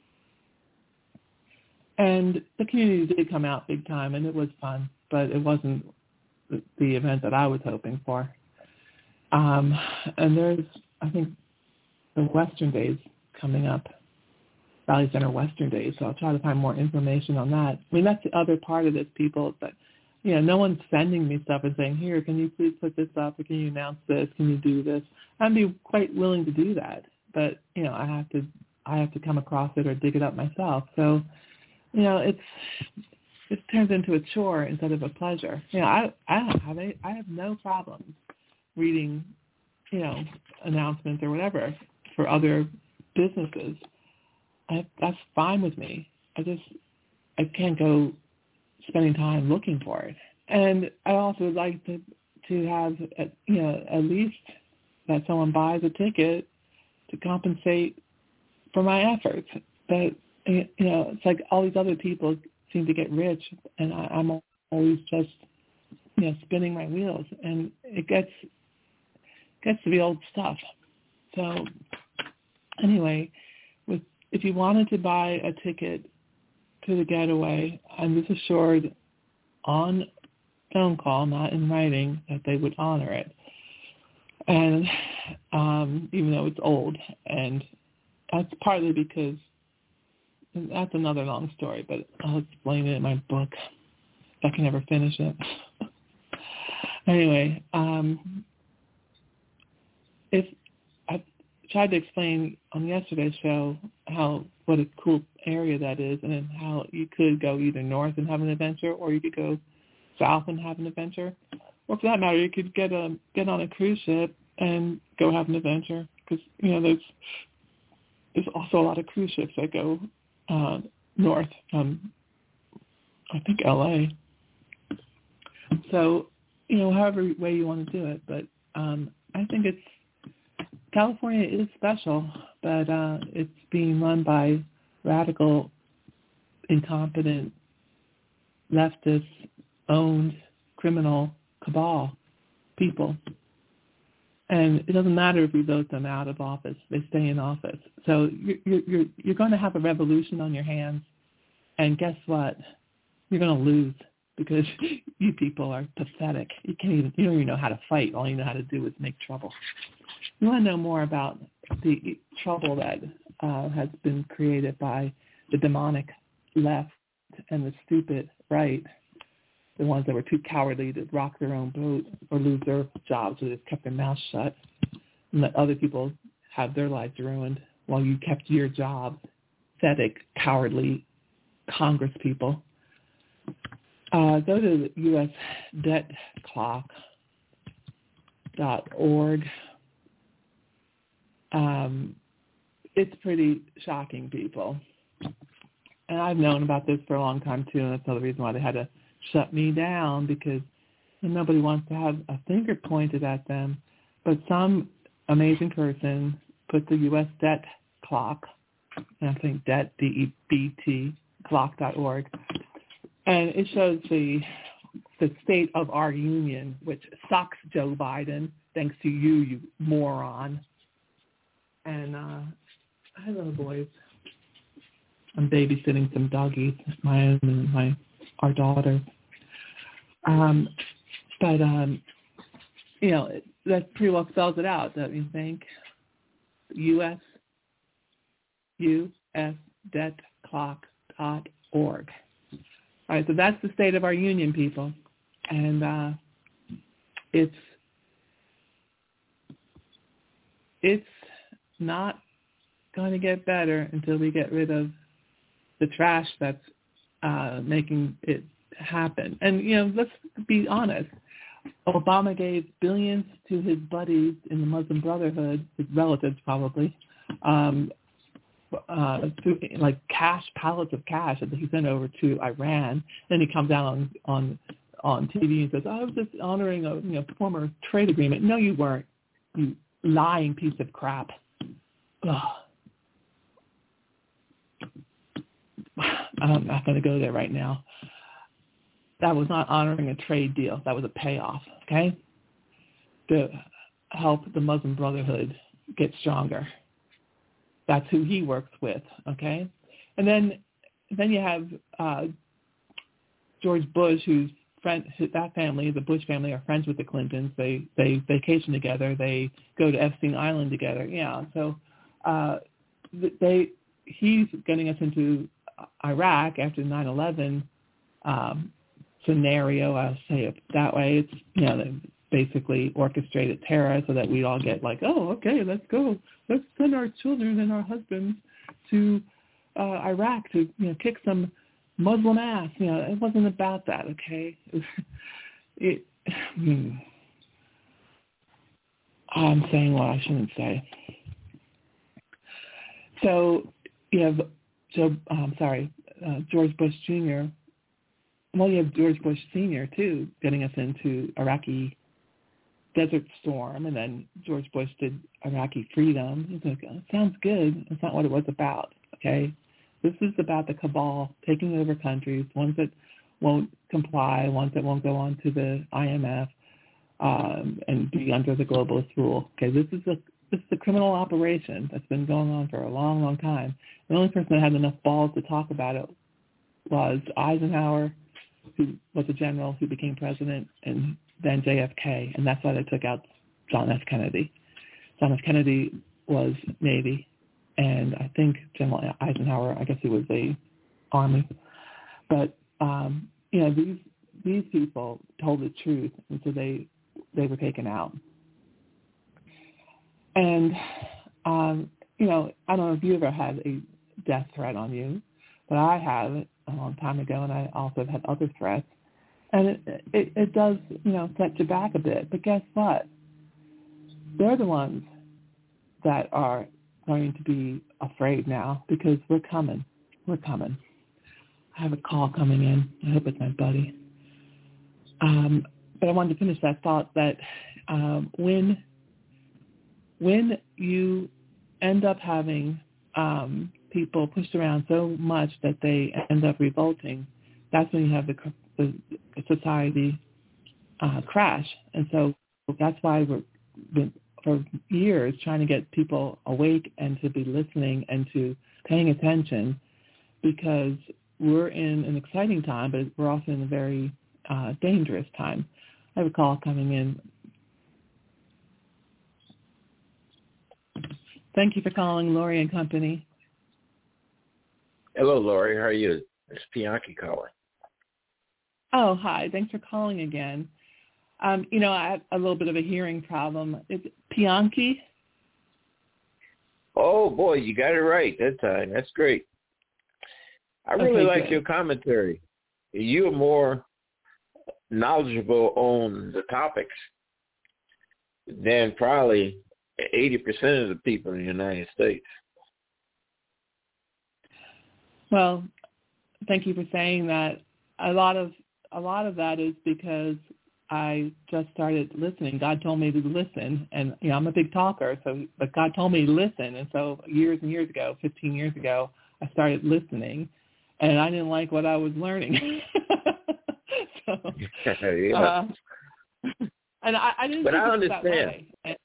And the community did come out big time, and it was fun, but it wasn't the event that I was hoping for. Um, and there's, I think, the Western Days coming up, Valley Center Western Days, so I'll try to find more information on that. I mean, that's the other part of this, people, that, you know, no one's sending me stuff and saying, here, can you please put this up, or can you announce this, can you do this? I'd be quite willing to do that, but, you know, I have to, I have to come across it or dig it up myself. So, you know, it's, it turns into a chore instead of a pleasure. You know, I I don't have any, I have no problems reading, you know, announcements or whatever for other businesses. I, that's fine with me. I just I can't go spending time looking for it. And I also would like to to have, you know, at least that someone buys a ticket to compensate for my efforts. But, you know, it's like all these other people seem to get rich, and I, I'm always just, you know, spinning my wheels, and it gets gets to be old stuff. So anyway, with if you wanted to buy a ticket to the getaway, I'm just assured on phone call, not in writing, that they would honor it. And um, even though it's old, and that's partly because, and that's another long story, but I'll explain it in my book if I can ever finish it. Anyway, um, if I tried to explain on yesterday's show how what a cool area that is, and then how you could go either north and have an adventure, or you could go south and have an adventure, or for that matter, you could get a get on a cruise ship and go have an adventure, because you know there's there's also a lot of cruise ships that go uh, north from, I think, L A. So you know, however way you want to do it, but um, I think it's California is special, but uh, it's being run by radical, incompetent, leftist-owned criminal cabal people. And it doesn't matter if we vote them out of office; they stay in office. So you're you're you're going to have a revolution on your hands, and guess what? You're going to lose, because you people are pathetic. You can't even you don't even know how to fight. All you know how to do is make trouble. You want to know more about the trouble that uh, has been created by the demonic left and the stupid right, the ones that were too cowardly to rock their own boat or lose their jobs, so they just kept their mouths shut and let other people have their lives ruined while you kept your job. Pathetic, cowardly Congress people. Uh, go to U S debt clock dot org. Um, it's pretty shocking, people. And I've known about this for a long time, too, and that's another reason why they had to shut me down, because nobody wants to have a finger pointed at them. But some amazing person put the U S debt clock, and I think debt, D E B T, clock dot org, and it shows the the state of our union, which sucks, Joe Biden, thanks to you, you moron. And uh, hello, boys. I'm babysitting some doggies, my own and my our daughter. Um, but um, you know, that pretty well spells it out, don't you think? U S U S debt clock dot org. All right, so that's the state of our union, people, and uh, it's it's not going to get better until we get rid of the trash that's uh, making it happen. And, you know, let's be honest. Obama gave billions to his buddies in the Muslim Brotherhood, his relatives probably, um, uh, through, like cash, pallets of cash that he sent over to Iran. Then he comes out on, on, on T V and says, I was just honoring a you know, former trade agreement. No, you weren't, you lying piece of crap. Ugh. I'm not going to go there right now. That was not honoring a trade deal. That was a payoff, okay, to help the Muslim Brotherhood get stronger. That's who he works with, okay? And then then you have uh, George Bush, who's friend, that family, the Bush family, are friends with the Clintons. They they vacation together. They go to Epstein Island together. Yeah, so uh, they he's getting us into Iraq after the nine eleven um, scenario. I'll say it that way. It's you know they basically orchestrated terror so that we all get like, oh, okay, let's go, let's send our children and our husbands to uh, Iraq to you know kick some Muslim ass. You know, it wasn't about that. Okay, it. Hmm. I'm saying what I shouldn't say. So you have Joe. I'm um, sorry, uh, George Bush Junior Well, you have George Bush Senior too, getting us into Iraqi Desert Storm, and then George Bush did Iraqi Freedom. It's like, oh, it sounds good. That's not what it was about, okay? This is about the cabal taking over countries, ones that won't comply, ones that won't go on to the I M F um, and be under the globalist rule. Okay, this is a this is a criminal operation that's been going on for a long, long time. The only person that had enough balls to talk about it was Eisenhower, who was a general who became president, and then J F K, and that's why they took out John F. Kennedy. John F. Kennedy was Navy, and I think General Eisenhower, I guess he was a Army. But um, you know, these these people told the truth, and so they they were taken out. And um, you know, I don't know if you ever had a death threat on you, but I have a long time ago, and I also have had other threats. And it, it, it does, you know, set you back a bit. But guess what? They're the ones that are going to be afraid now because we're coming. We're coming. I have a call coming in. I hope it's my buddy. Um, but I wanted to finish that thought that um, when when you end up having um, people pushed around so much that they end up revolting, that's when you have the the society uh, crash. And so that's why we're been, for years trying to get people awake and to be listening and to paying attention, because we're in an exciting time, but we're also in a very uh, dangerous time. I have a call coming in. Thank you for calling Lori and Company. Hello, Lori. How are you? It's Pianki calling. Oh, hi. Thanks for calling again. Um, you know, I have a little bit of a hearing problem. Is it Pianki? Oh, boy, you got it right that time. That's great. I really Okay, like good. your commentary. You're more knowledgeable on the topics than probably eighty percent of the people in the United States. Well, thank you for saying that. A lot of a lot of that is because I just started listening. God told me to listen, and you know I'm a big talker, so but God told me to listen, and so years and years ago, fifteen years ago, I started listening, and I didn't like what I was learning. so, yeah. uh, and I, I didn't but think I it was that understand. way. And,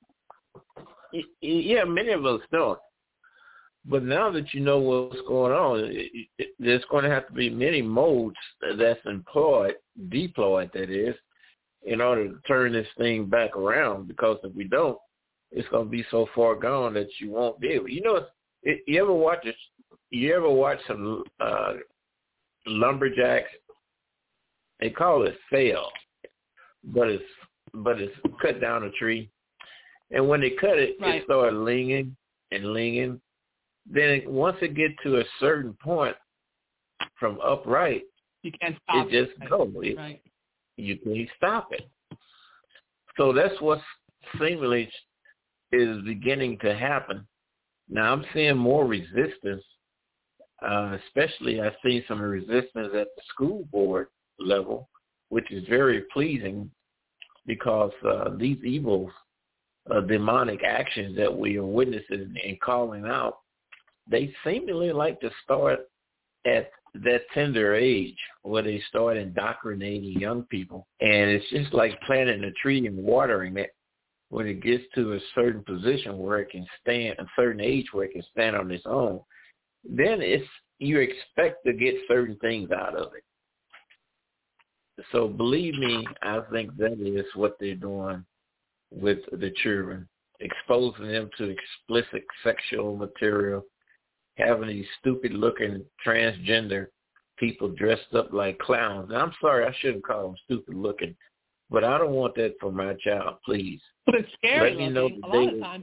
yeah, many of us don't. But now that you know what's going on, it, it, there's going to have to be many modes that's employed, deployed, that is, in order to turn this thing back around. Because if we don't, it's going to be so far gone that you won't be able. You know, it, you ever watch it? You ever watch some uh, lumberjacks? They call it fell, but it's but it's cut down a tree, and when they cut it, right. it started linging and linging. Then it, once it gets to a certain point from upright, you can't stop it just it. goes. It, right. You can't stop it. So that's what seemingly is beginning to happen. Now I'm seeing more resistance, uh, especially I see some resistance at the school board level, which is very pleasing because uh, these evil uh, demonic actions that we are witnessing and calling out, they seemingly like to start at that tender age where they start indoctrinating young people. And it's just like planting a tree and watering it. When it gets to a certain position where it can stand, a certain age where it can stand on its own, then it's you expect to get certain things out of it. So believe me, I think that is what they're doing with the children, exposing them to explicit sexual material, having these stupid-looking transgender people dressed up like clowns. Now, I'm sorry, I shouldn't call them stupid-looking, but I don't want that for my child, please. But it's scary Let me looking. know A lot they, of times,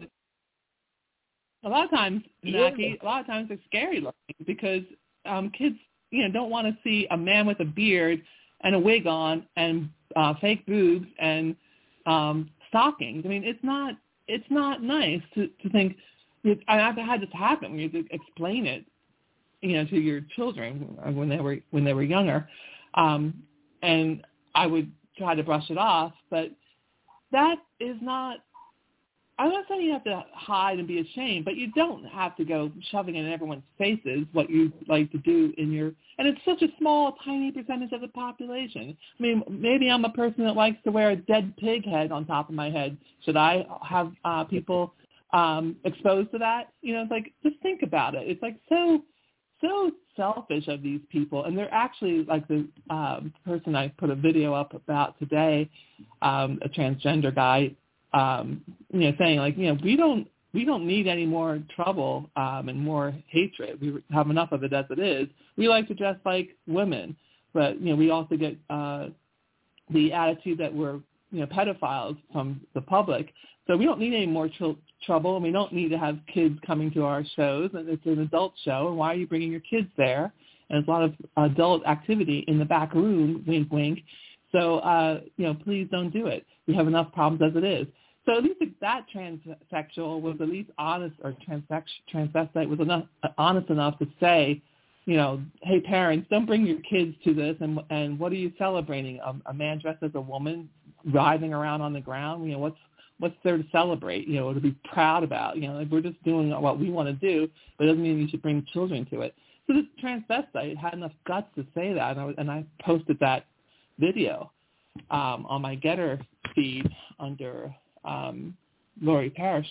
a lot of times, Yeah. Naki, a lot of times it's scary looking because um, kids, you know, don't want to see a man with a beard and a wig on and uh, fake boobs and um, stockings. I mean, it's not, it's not nice to, to think. I've had this happen when you explain it, you know, to your children when they were when they were younger, um, and I would try to brush it off. But that is not. I'm not saying you have to hide and be ashamed, but you don't have to go shoving it in everyone's faces what you like to do in your, and it's such a small, tiny percentage of the population. I mean, maybe I'm a person that likes to wear a dead pig head on top of my head. Should I have uh, people um, exposed to that? You know, it's like, just think about it. It's like so, so selfish of these people. And they're actually like the um, person I put a video up about today, um, a transgender guy, Um, you know, saying like, you know, we don't we don't need any more trouble um, and more hatred. We have enough of it as it is. We like to dress like women, but you know, we also get uh, the attitude that we're you know pedophiles from the public. So we don't need any more tr- trouble, and we don't need to have kids coming to our shows. And it's an adult show, and why are you bringing your kids there? And there's a lot of adult activity in the back room. Wink, wink. So uh, you know, please don't do it. We have enough problems as it is. So at least if that transsexual was at least honest, or transvestite was enough, honest enough to say, you know, hey, parents, don't bring your kids to this. And and what are you celebrating? A, a man dressed as a woman writhing around on the ground? You know, what's what's there to celebrate? You know, to be proud about? You know, like we're just doing what we want to do, but it doesn't mean you should bring children to it. So this transvestite had enough guts to say that, and I, and I posted that video um, on my Getter feed under Um, Lori Parrish,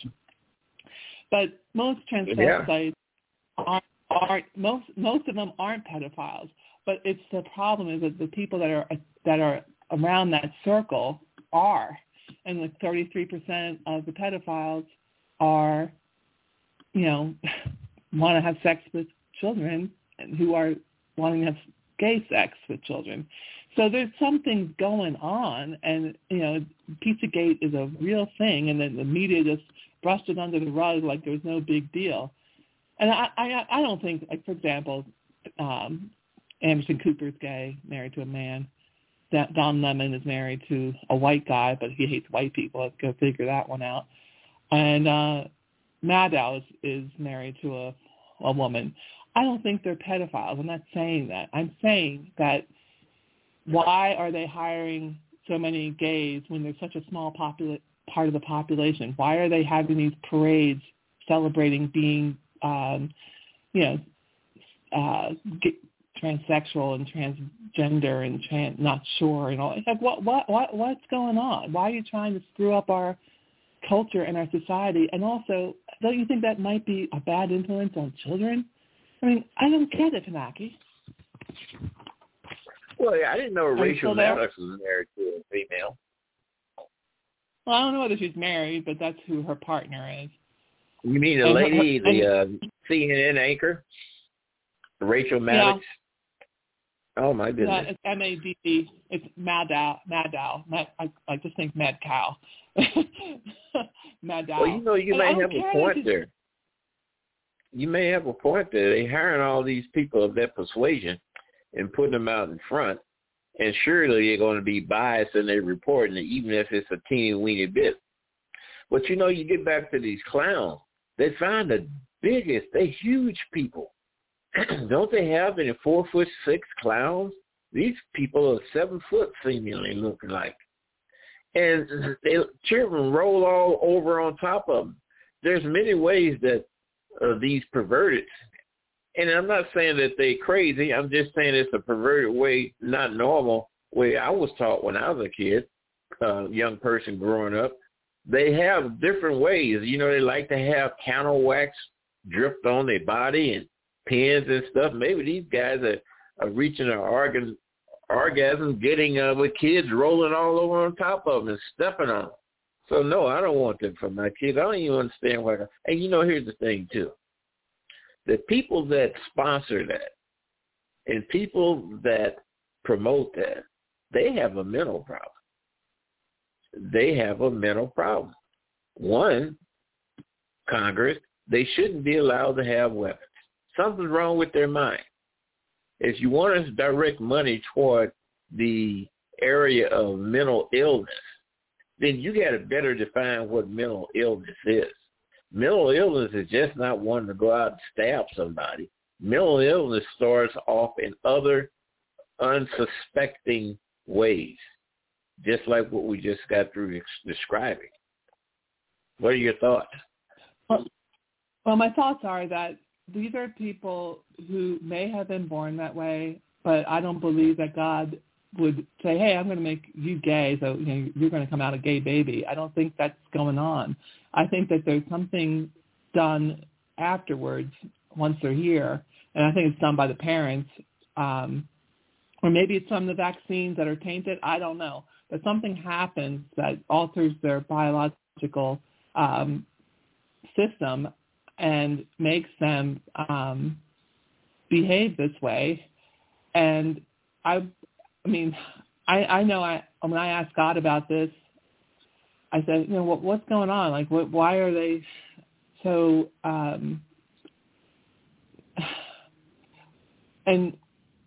but most transvestites yeah. aren't, aren't most most of them aren't pedophiles. But it's the problem is that the people that are that are around that circle are, and like thirty-three percent of the pedophiles are, you know, want to have sex with children and who are wanting to have gay sex with children. So there's something going on, and, you know, Pizzagate is a real thing, and then the media just brushed it under the rug like there was no big deal. And I, I, I don't think, like, for example, um, Anderson Cooper's gay, married to a man. Don Lemon is married to a white guy, but he hates white people. Let's go figure that one out. And uh, Maddow is, is married to a, a woman. I don't think they're pedophiles. I'm not saying that. I'm saying that why are they hiring so many gays when there's such a small popula- part of the population? Why are they having these parades celebrating being, um, you know, uh, g- transsexual and transgender and trans, not sure and all? It's like, what, what, what, what's going on? Why are you trying to screw up our culture and our society? And also, don't you think that might be a bad influence on children? I mean, I don't get it, Pinaki. Well, yeah, I didn't know Rachel Maddox was married to a female. Well, I don't know whether she's married, but that's who her partner is. You mean the and lady, her, her, the uh, C N N anchor, Rachel Maddox? Yeah. Oh my goodness! Yeah, it's M A D D. It's Maddow. Maddow. Mad, I, I just think Mad Cow. Maddow. Well, you know, you and may have a point there. You may have a point there. They're hiring all these people of that persuasion and putting them out in front, and surely they're going to be biased in their reporting, even if it's a teeny weeny bit. But, you know, you get back to these clowns, they find the biggest, they're huge people. Don't they have any four foot six clowns? These people are seven foot seemingly looking like. And they children roll all over on top of them. There's many ways that uh, these perverted, and I'm not saying that they're crazy. I'm just saying it's a perverted way, not normal way I was taught when I was a kid, uh, young person growing up. They have different ways. You know, they like to have candle wax dripped on their body and pins and stuff. Maybe these guys are, are reaching an organ, orgasm, getting uh, with kids rolling all over on top of them and stepping on them. So, no, I don't want them for my kids. I don't even understand why. And, you know, here's the thing, too. The people that sponsor that and people that promote that, they have a mental problem. They have a mental problem. One, Congress, they shouldn't be allowed to have weapons. Something's wrong with their mind. If you want to direct money toward the area of mental illness, then you got to better define what mental illness is. Mental illness is just not wanting to go out and stab somebody. mental illness starts off in other unsuspecting ways, just like what we just got through ex- describing. What are your thoughts? Well, well, my thoughts are that these are people who may have been born that way, but I don't believe that God would say, hey, I'm going to make you gay, so you know, you're going to come out a gay baby. I don't think that's going on. I think that there's something done afterwards once they're here, and I think it's done by the parents, um, or maybe it's some of the vaccines that are tainted. I don't know. But something happens that alters their biological um, system and makes them um, behave this way. And I I mean, I, I know I when I asked God about this, I said, you know, what, what's going on? Like, what, why are they so, um, and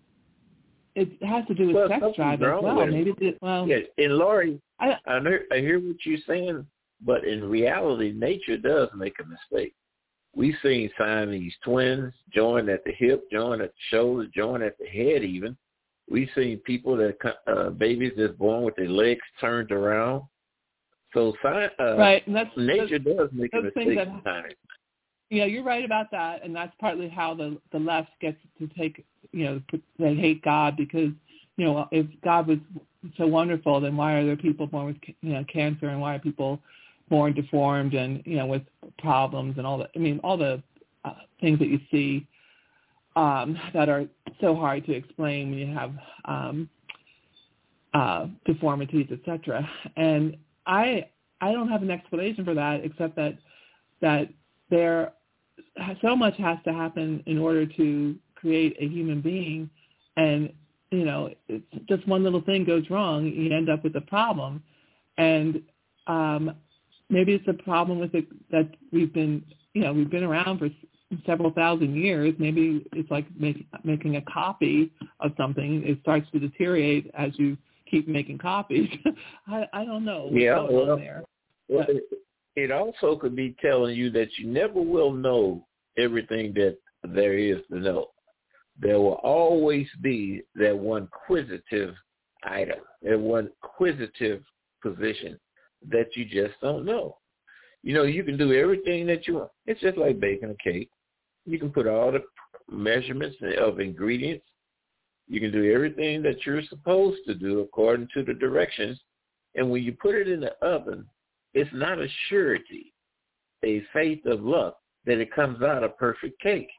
it has to do with well, sex drive as well. Maybe, it, well. Yeah, and Laurie, I, I, hear, I hear what you're saying, but in reality, nature does make a mistake. We've seen Siamese twins join at the hip, join at the shoulder, join at the head even. We've seen people that, uh, babies that's born with their legs turned around. So uh, right, and that's, nature that's, does make a mistake that, sometimes. Yeah, you're right about that, and that's partly how the, the left gets to take, you know, they hate God because, you know, if God was so wonderful, then why are there people born with, you know, cancer, and why are people born deformed and, you know, with problems and all that? I mean, all the uh, things that you see um, that are so hard to explain when you have um, uh, deformities, et cetera. And I I don't have an explanation for that except that that there so much has to happen in order to create a human being, and you know, it's just one little thing goes wrong, you end up with a problem, and um, maybe it's a problem with it that we've been, you know, we've been around for several thousand years. Maybe it's like make, making a copy of something. It starts to deteriorate as you keep making copies. I, I don't know what's yeah, going well, on there. Well, it, it also could be telling you that you never will know everything that there is to know. There will always be that one quizzitive item, that one quizzitive position that you just don't know. You know, you can do everything that you want. It's just like baking a cake. You can put all the measurements of ingredients. You can do everything that you're supposed to do according to the directions. And when you put it in the oven, it's not a surety, a faith of luck, that it comes out a perfect cake.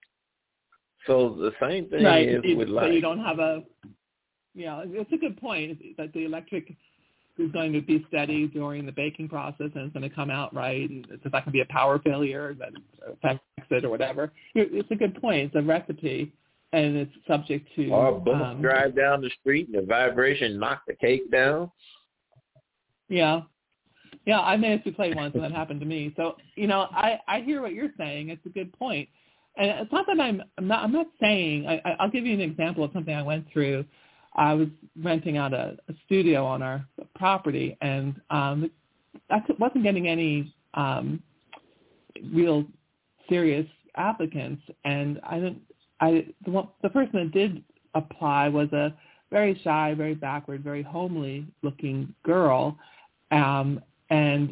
So the same thing right. is it, with so life. you don't have a, yeah, it's a good point that the electric is going to be steady during the baking process and it's going to come out right. And it's not going to be a power failure that affects it or whatever. It's a good point. It's a recipe and it's subject to. Or a bus um, drive down the street and the vibration knock the cake down. Yeah. Yeah, I made a souffle once and that happened to me. So, you know, I, I hear what you're saying. It's a good point. And it's not that I'm, I'm not, I'm not saying, I, I'll give you an example of something I went through. I was renting out a, a studio on our property, and um, I wasn't getting any um, real serious applicants. And I didn't, I, the, one, the person that did apply was a very shy, very backward, very homely looking girl. Um, and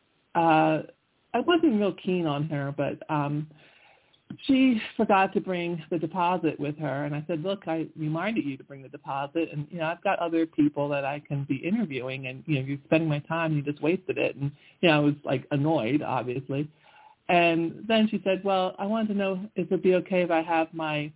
uh, I wasn't real keen on her, but um, she forgot to bring the deposit with her. And I said, look, I reminded you to bring the deposit. And, you know, I've got other people that I can be interviewing. And, you know, you're spending my time. You just wasted it. And, you know, I was, like, annoyed, obviously. And then she said, well, I wanted to know if it would be okay if I have my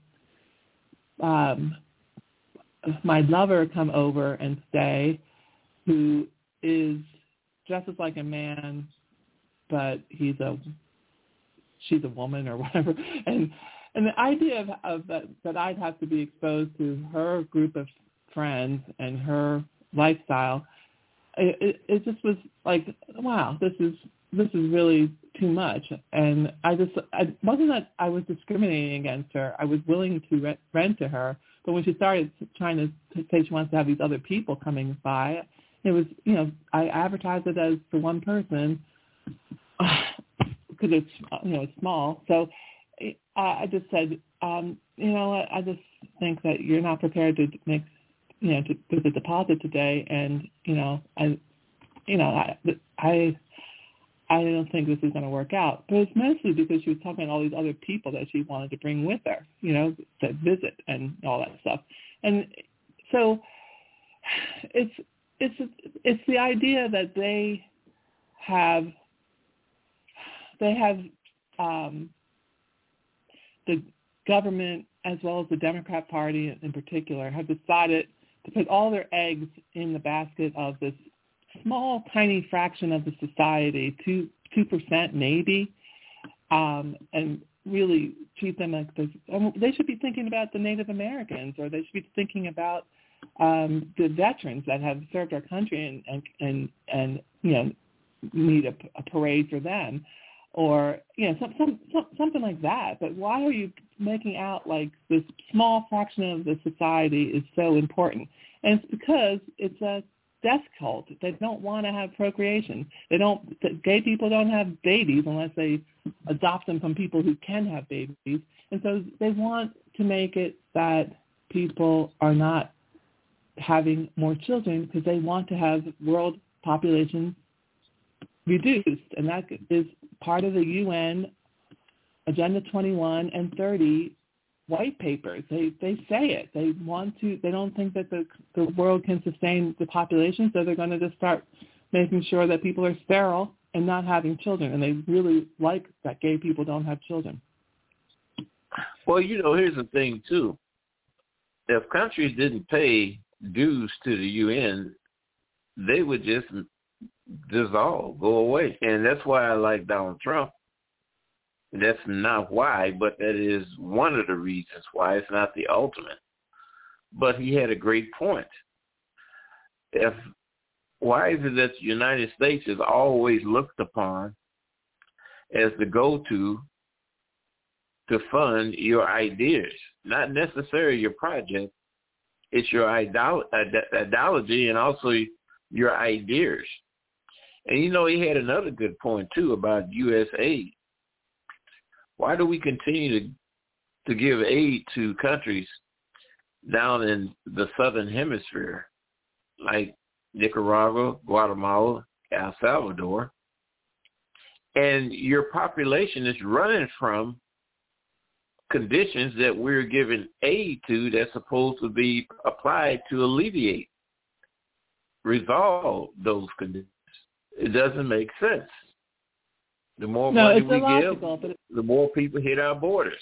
um, my lover come over and stay, who is dresses like a man, but he's a she's a woman or whatever. And and the idea of, of that, that I'd have to be exposed to her group of friends and her lifestyle, it, it, it just was like, wow, this is this is really too much. And I just, I wasn't that I was discriminating against her. I was willing to rent, rent to her. But when she started trying to say she wants to have these other people coming by, it was, you know, I advertised it as for one person because it's, you know, it's small. So I just said, um, you know, I, I just think that you're not prepared to make, you know, to do the deposit today, and you know, I, you know, I, I, I don't think this is going to work out. But it's mostly because she was talking about all these other people that she wanted to bring with her, you know, to visit and all that stuff, and so it's it's it's the idea that they have they have um, the government as well as the Democrat Party in particular have decided to put all their eggs in the basket of this small, tiny fraction of the society, two two percent maybe, um, and really treat them like this. They should be thinking about the Native Americans, or they should be thinking about um, the veterans that have served our country and and and, and you know need a, a parade for them, or you know some, some, some something like that. But why are you making out like this small fraction of the society is so important? And it's because it's a death cult. They don't want to have procreation. They don't. The gay people don't have babies unless they adopt them from people who can have babies. And so they want to make it that people are not having more children because they want to have world population reduced, and that is part of the U N Agenda twenty-one and thirty white papers. They they say it. They want to. They don't think that the the world can sustain the population, so they're going to just start making sure that people are sterile and not having children. And they really like that gay people don't have children. Well, you know, here's the thing too. If countries didn't pay dues to the U N, they would just dissolve, go away. And that's why I like Donald Trump. That's not why, but that is one of the reasons why. It's not the ultimate. But he had a great point. If why is it that the United States is always looked upon as the go-to to fund your ideas, not necessarily your project? It's your idol- ideology and also your ideas. And, you know, he had another good point, too, about U S aid. Why do we continue to to give aid to countries down in the southern hemisphere, like Nicaragua, Guatemala, El Salvador, and your population is running from conditions that we're giving aid to that's supposed to be applied to alleviate, resolve those conditions? It doesn't make sense. The more no, money it's we illogical, give, but it, the more people hit our borders.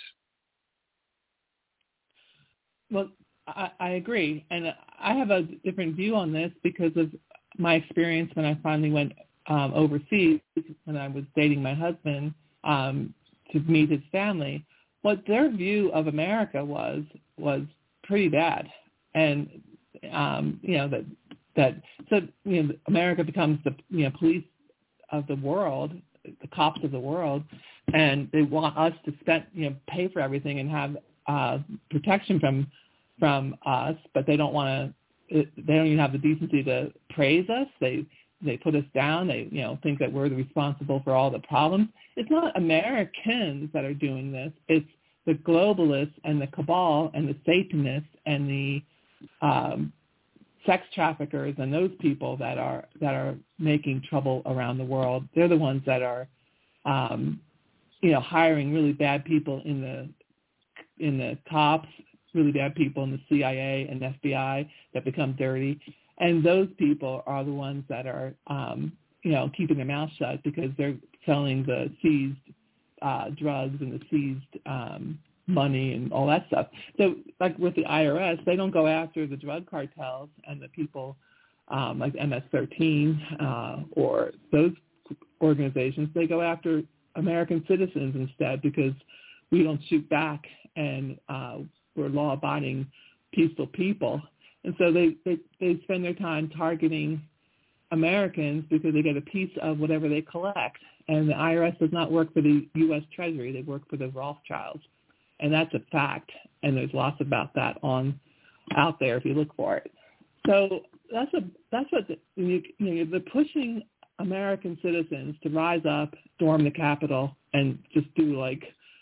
well, I, I agree. And I have a different view on this because of my experience when I finally went um, overseas, when I was dating my husband um, to meet his family. What their view of America was was pretty bad. And, um, you know, that, that so, you know, America becomes the, you know, police of the world, the cops of the world, and they want us to spend, you know, pay for everything and have uh, protection from from us, but they don't want to. They don't even have the decency to praise us. They they put us down. They you know think that we're responsible for all the problems. It's not Americans that are doing this. It's the globalists and the cabal and the Satanists and the um, sex traffickers and those people that are that are making trouble around the world. They're the ones that are, um, you know, hiring really bad people in the in the cops, really bad people in the C I A and F B I that become dirty, and those people are the ones that are, um, you know, keeping their mouth shut because they're selling the seized uh, drugs and the seized um, money and all that stuff. So like with the I R S, they don't go after the drug cartels and the people um, like M S thirteen uh, or those organizations. They go after American citizens instead because we don't shoot back and uh, we're law-abiding, peaceful people. And so they, they, they spend their time targeting Americans because they get a piece of whatever they collect. And the I R S does not work for the U S Treasury. They work for the Rothschilds. And that's a fact, and there's lots about that on out there if you look for it. So that's a that's what the, you, you know, they're pushing American citizens to rise up, storm the Capitol, and just do like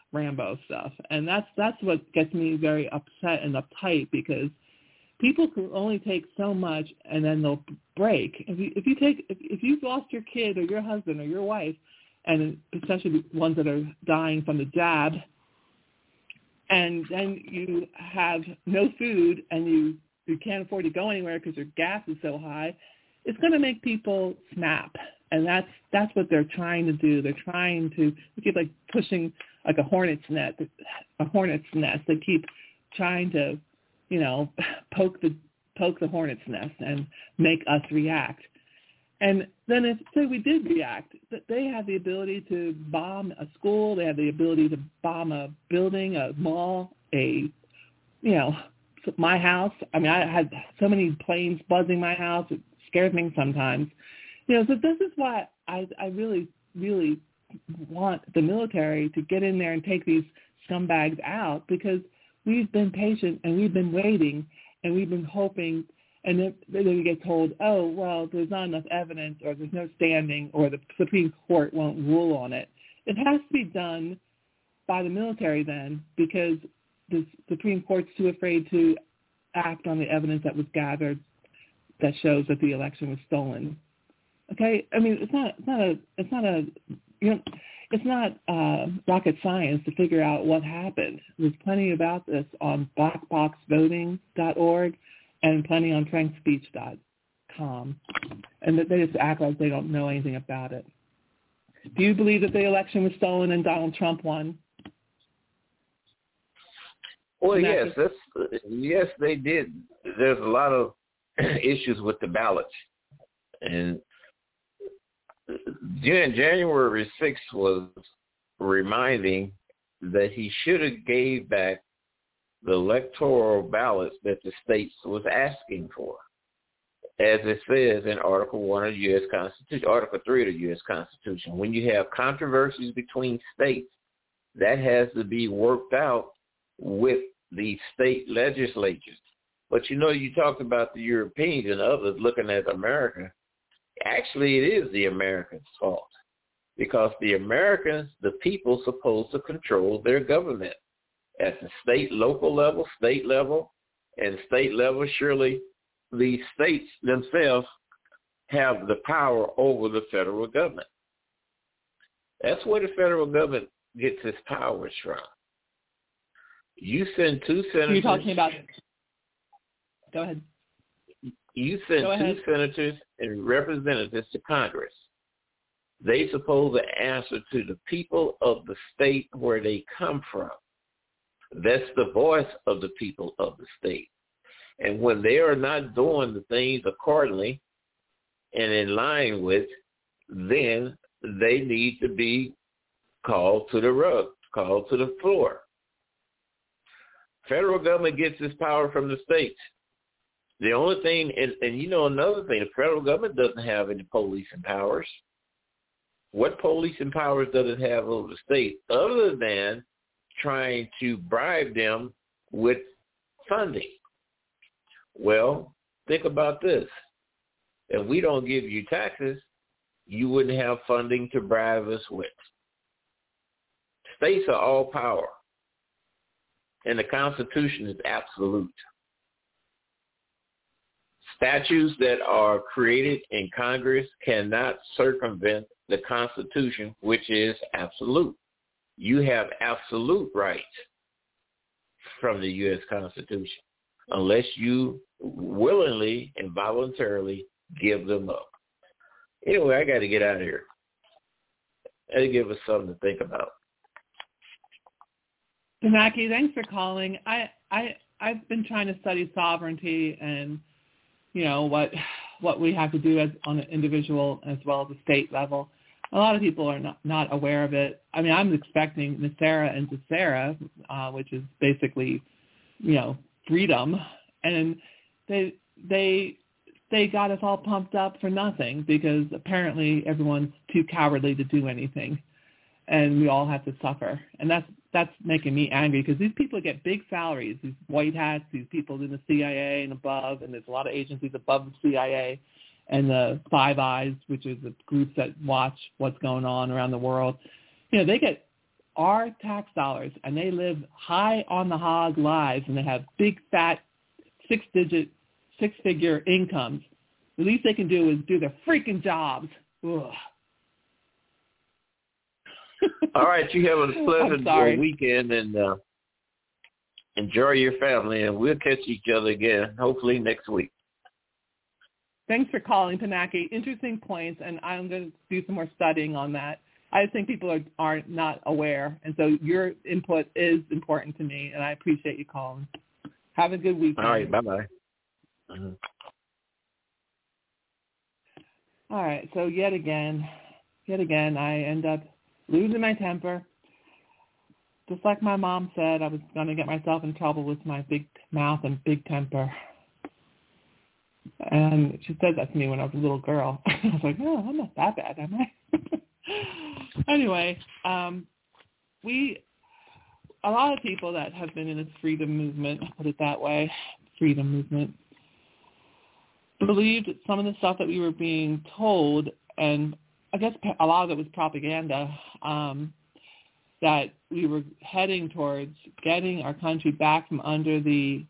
Rambo stuff. And that's that's what gets me very upset and uptight, because people can only take so much and then they'll break. If you if you take if, if you've lost your kid or your husband or your wife, and especially the ones that are dying from the jab, and then you have no food and you, you can't afford to go anywhere because your gas is so high, it's going to make people snap. And that's that's what they're trying to do. They're trying to they keep like pushing like a hornet's net, a hornet's nest. They keep trying to, you know, poke the poke the hornet's nest and make us react. And then if say we did react, that they have the ability to bomb a school, they have the ability to bomb a building, a mall, a, you know, my house. I mean, I had so many planes buzzing my house. It scares me sometimes. You know, so this is why I, I really, really want the military to get in there and take these scumbags out, because we've been patient and we've been waiting and we've been hoping, and then, then we get told, oh, well, there's not enough evidence, or there's no standing, or the Supreme Court won't rule on it. It has to be done by the military then, because the Supreme Court's too afraid to act on the evidence that was gathered that shows that the election was stolen. Okay, I mean, it's not, it's not a, it's not a, you know, it's not uh, rocket science to figure out what happened. There's plenty about this on black box voting dot org and plenty on frank speech dot com, and that they just act like they don't know anything about it. Do you believe that the election was stolen and Donald Trump won? Well, yes, that's, yes, they did. There's a lot of issues with the ballots, and January sixth was reminding that he should have gave back the electoral ballots that the states was asking for, as it says in Article one of the U S Constitution, Article three of the U S Constitution. When you have controversies between states, that has to be worked out with the state legislatures. But, you know, you talked about the Europeans and others looking at America. Actually, it is the Americans' fault, because the Americans, the people, supposed to control their government at the state, local level, state level, and state level. Surely the states themselves have the power over the federal government. That's where the federal government gets its powers from. You send two senators. You're talking about. Go ahead. You send Go two ahead. senators and representatives to Congress. They supposed to answer to the people of the state where they come from. That's the voice of the people of the state. And when they are not doing the things accordingly and in line with, then they need to be called to the rug, called to the floor. Federal government gets its power from the states. The only thing, and, and you know another thing, the federal government doesn't have any policing powers. What policing powers does it have over the state other than trying to bribe them with funding? Well, think about this. If we don't give you taxes, you wouldn't have funding to bribe us with. States are all power, and the Constitution is absolute. Statutes that are created in Congress cannot circumvent the Constitution, which is absolute. You have absolute rights from the U S Constitution unless you willingly and voluntarily give them up. Anyway, I got to get out of here. That'll give us something to think about. Mackie, thanks for calling. I, I, I've been trying to study sovereignty and, you know, what what we have to do as on an individual as well as a state level. A lot of people are not, not aware of it. I mean, I'm expecting NESARA and DESERA, uh, which is basically, you know, freedom, and they they they got us all pumped up for nothing, because apparently everyone's too cowardly to do anything, and we all have to suffer. And that's that's making me angry, because these people get big salaries, these white hats, these people in the C I A and above, and there's a lot of agencies above the C I A and the Five Eyes, which is the groups that watch what's going on around the world. You know, they get our tax dollars, and they live high on the hog lives, and they have big, fat, six-digit, six-figure incomes. The least they can do is do their freaking jobs. Ugh. All right, you have a pleasant uh, weekend, and uh, enjoy your family, and we'll catch each other again, hopefully next week. Thanks for calling, Pinaki. Interesting points, and I'm going to do some more studying on that. I think people are, are not aware, and so your input is important to me, and I appreciate you calling. Have a good weekend. All right, bye-bye. Mm-hmm. All right, so yet again, yet again, I end up losing my temper. Just like my mom said, I was going to get myself in trouble with my big mouth and big temper. And she said that to me when I was a little girl. I was like, oh, I'm not that bad, am I? Anyway, um, we, a lot of people that have been in this freedom movement, I'll put it that way, freedom movement, believed some of the stuff that we were being told, and I guess a lot of it was propaganda, um, that we were heading towards getting our country back from under the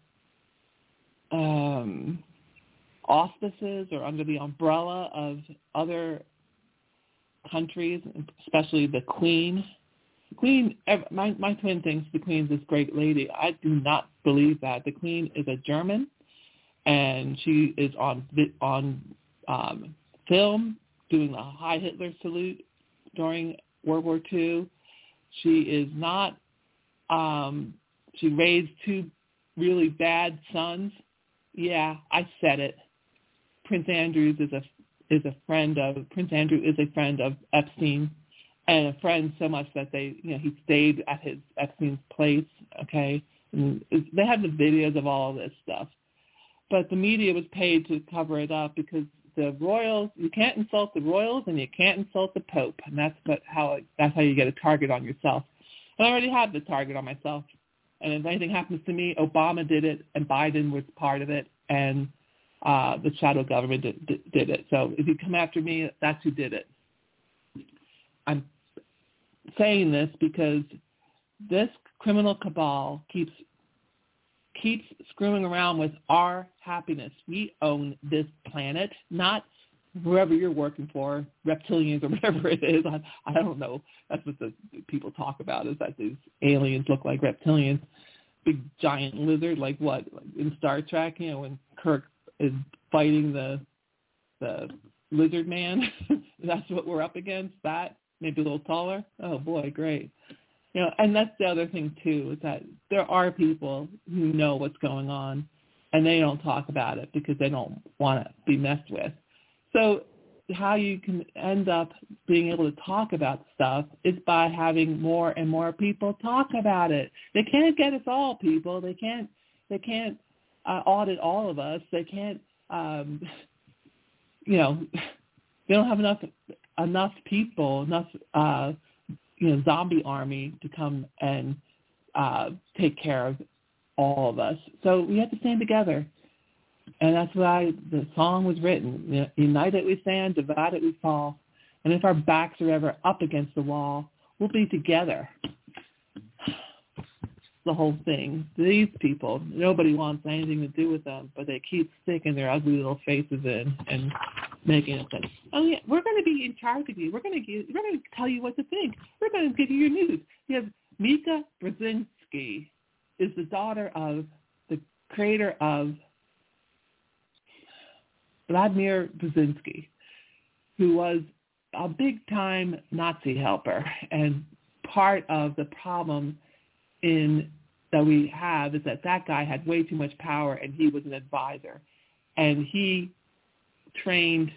um, auspices or under the umbrella of other countries, especially the Queen. The Queen, my, my twin thinks the Queen's this great lady. I do not believe that. The Queen is a German, and she is on on um, film doing the Heil Hitler salute during World War Two. She is not, um, she raised two really bad sons. Yeah, I said it. Prince Andrews is a is a friend of, Prince Andrew is a friend of Epstein, and a friend so much that they, you know, he stayed at his Epstein's place, okay? And they have the videos of all of this stuff. But the media was paid to cover it up because the royals, you can't insult the royals and you can't insult the Pope, and that's what, how that's how you get a target on yourself. And I already have the target on myself. And if anything happens to me, Obama did it, and Biden was part of it, and uh, the shadow government did, did, did it. So if you come after me, that's who did it. I'm saying this because this criminal cabal keeps keeps screwing around with our happiness. We own this planet, not whoever you're working for, reptilians or whatever it is. I, I don't know. That's what the people talk about, is that these aliens look like reptilians. Big giant lizard, like what? Like in Star Trek, you know, when Kirk is fighting the the lizard man. That's what we're up against. That, maybe a little taller. Oh boy, great. You know, and that's the other thing too, is that there are people who know what's going on, and they don't talk about it because they don't want to be messed with. So how you can end up being able to talk about stuff is by having more and more people talk about it. They can't get us all, people. They can't. They can't uh, audit all of us. They can't. Um, you know, they don't have enough enough people, enough. Uh, you know, zombie army to come and uh, take care of all of us. So we have to stand together. And that's why the song was written. You know, united we stand, divided we fall. And if our backs are ever up against the wall, we'll be together. The whole thing. These people, nobody wants anything to do with them, but they keep sticking their ugly little faces in and making it say, oh yeah, we're going to be in charge of you. We're going to give, we're going to tell you what to think. We're going to give you your news. You have Mika Brzezinski, is the daughter of the creator of Vladimir Brzezinski, who was a big-time Nazi helper, and part of the problem in that we have is that that guy had way too much power, and he was an advisor, and he trained,